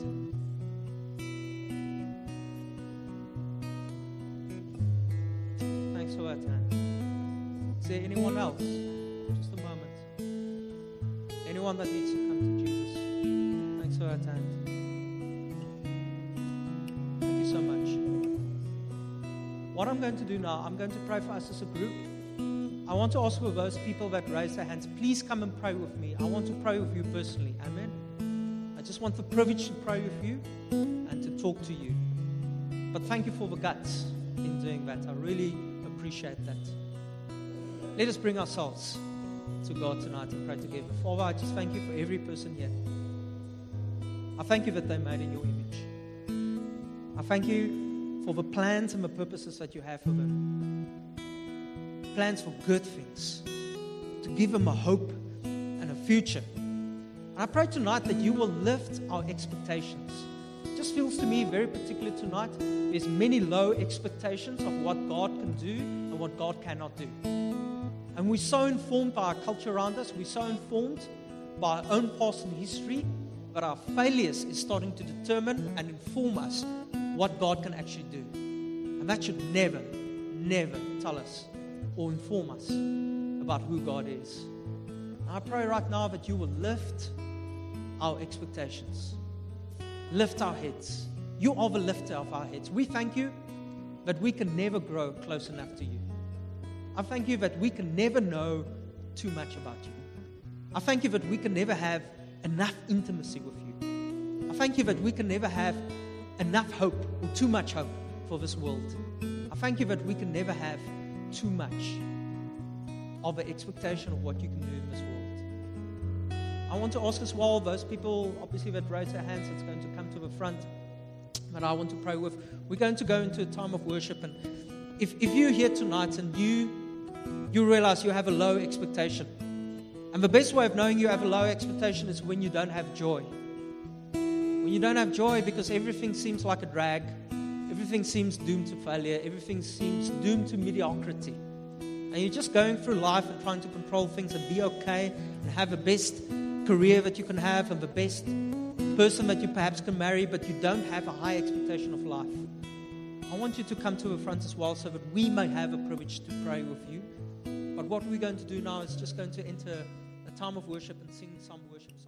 Thanks for that hand. Is there anyone else? Just a moment. Anyone that needs to come to Jesus. Thanks for that hand. Thank you so much. What I'm going to do now, I'm going to pray for us as a group. I want to ask for those people that raise their hands, please come and pray with me. I want to pray with you personally. Amen. I just want the privilege to pray with you and to talk to you. But thank you for the guts in doing that. I really appreciate that. Let us bring ourselves to God tonight and pray together. Father, I just thank you for every person here. I thank you that they're made in your image. I thank you for for the plans and the purposes that you have for them. Plans for good things, to give them a hope and a future. And I pray tonight that you will lift our expectations. It just feels to me very particular tonight. There's many low expectations of what God can do and what God cannot do. And we're so informed by our culture around us. We're so informed by our own past and history. But our failures is starting to determine and inform us what God can actually do. And that should never, never tell us or inform us about who God is. And I pray right now that you will lift our expectations. Lift our heads. You are the lifter of our heads. We thank you that we can never grow close enough to you. I thank you that we can never know too much about you. I thank you that we can never have enough intimacy with you. I thank you that we can never have enough hope or too much hope for this world. I thank you that we can never have too much of an expectation of what you can do in this world. I want to ask as well, those people obviously that raise their hands, that's going to come to the front, that I want to pray with. We're going to go into a time of worship, and if, if you're here tonight and you you realize you have a low expectation, and the best way of knowing you have a low expectation is when you don't have joy. When you don't have joy because everything seems like a drag, everything seems doomed to failure, everything seems doomed to mediocrity. And you're just going through life and trying to control things and be okay and have the best career that you can have and the best person that you perhaps can marry, but you don't have a high expectation of life. I want you to come to the front as well so that we may have a privilege to pray with you. But what we're going to do now is just going to enter a time of worship and sing some worship.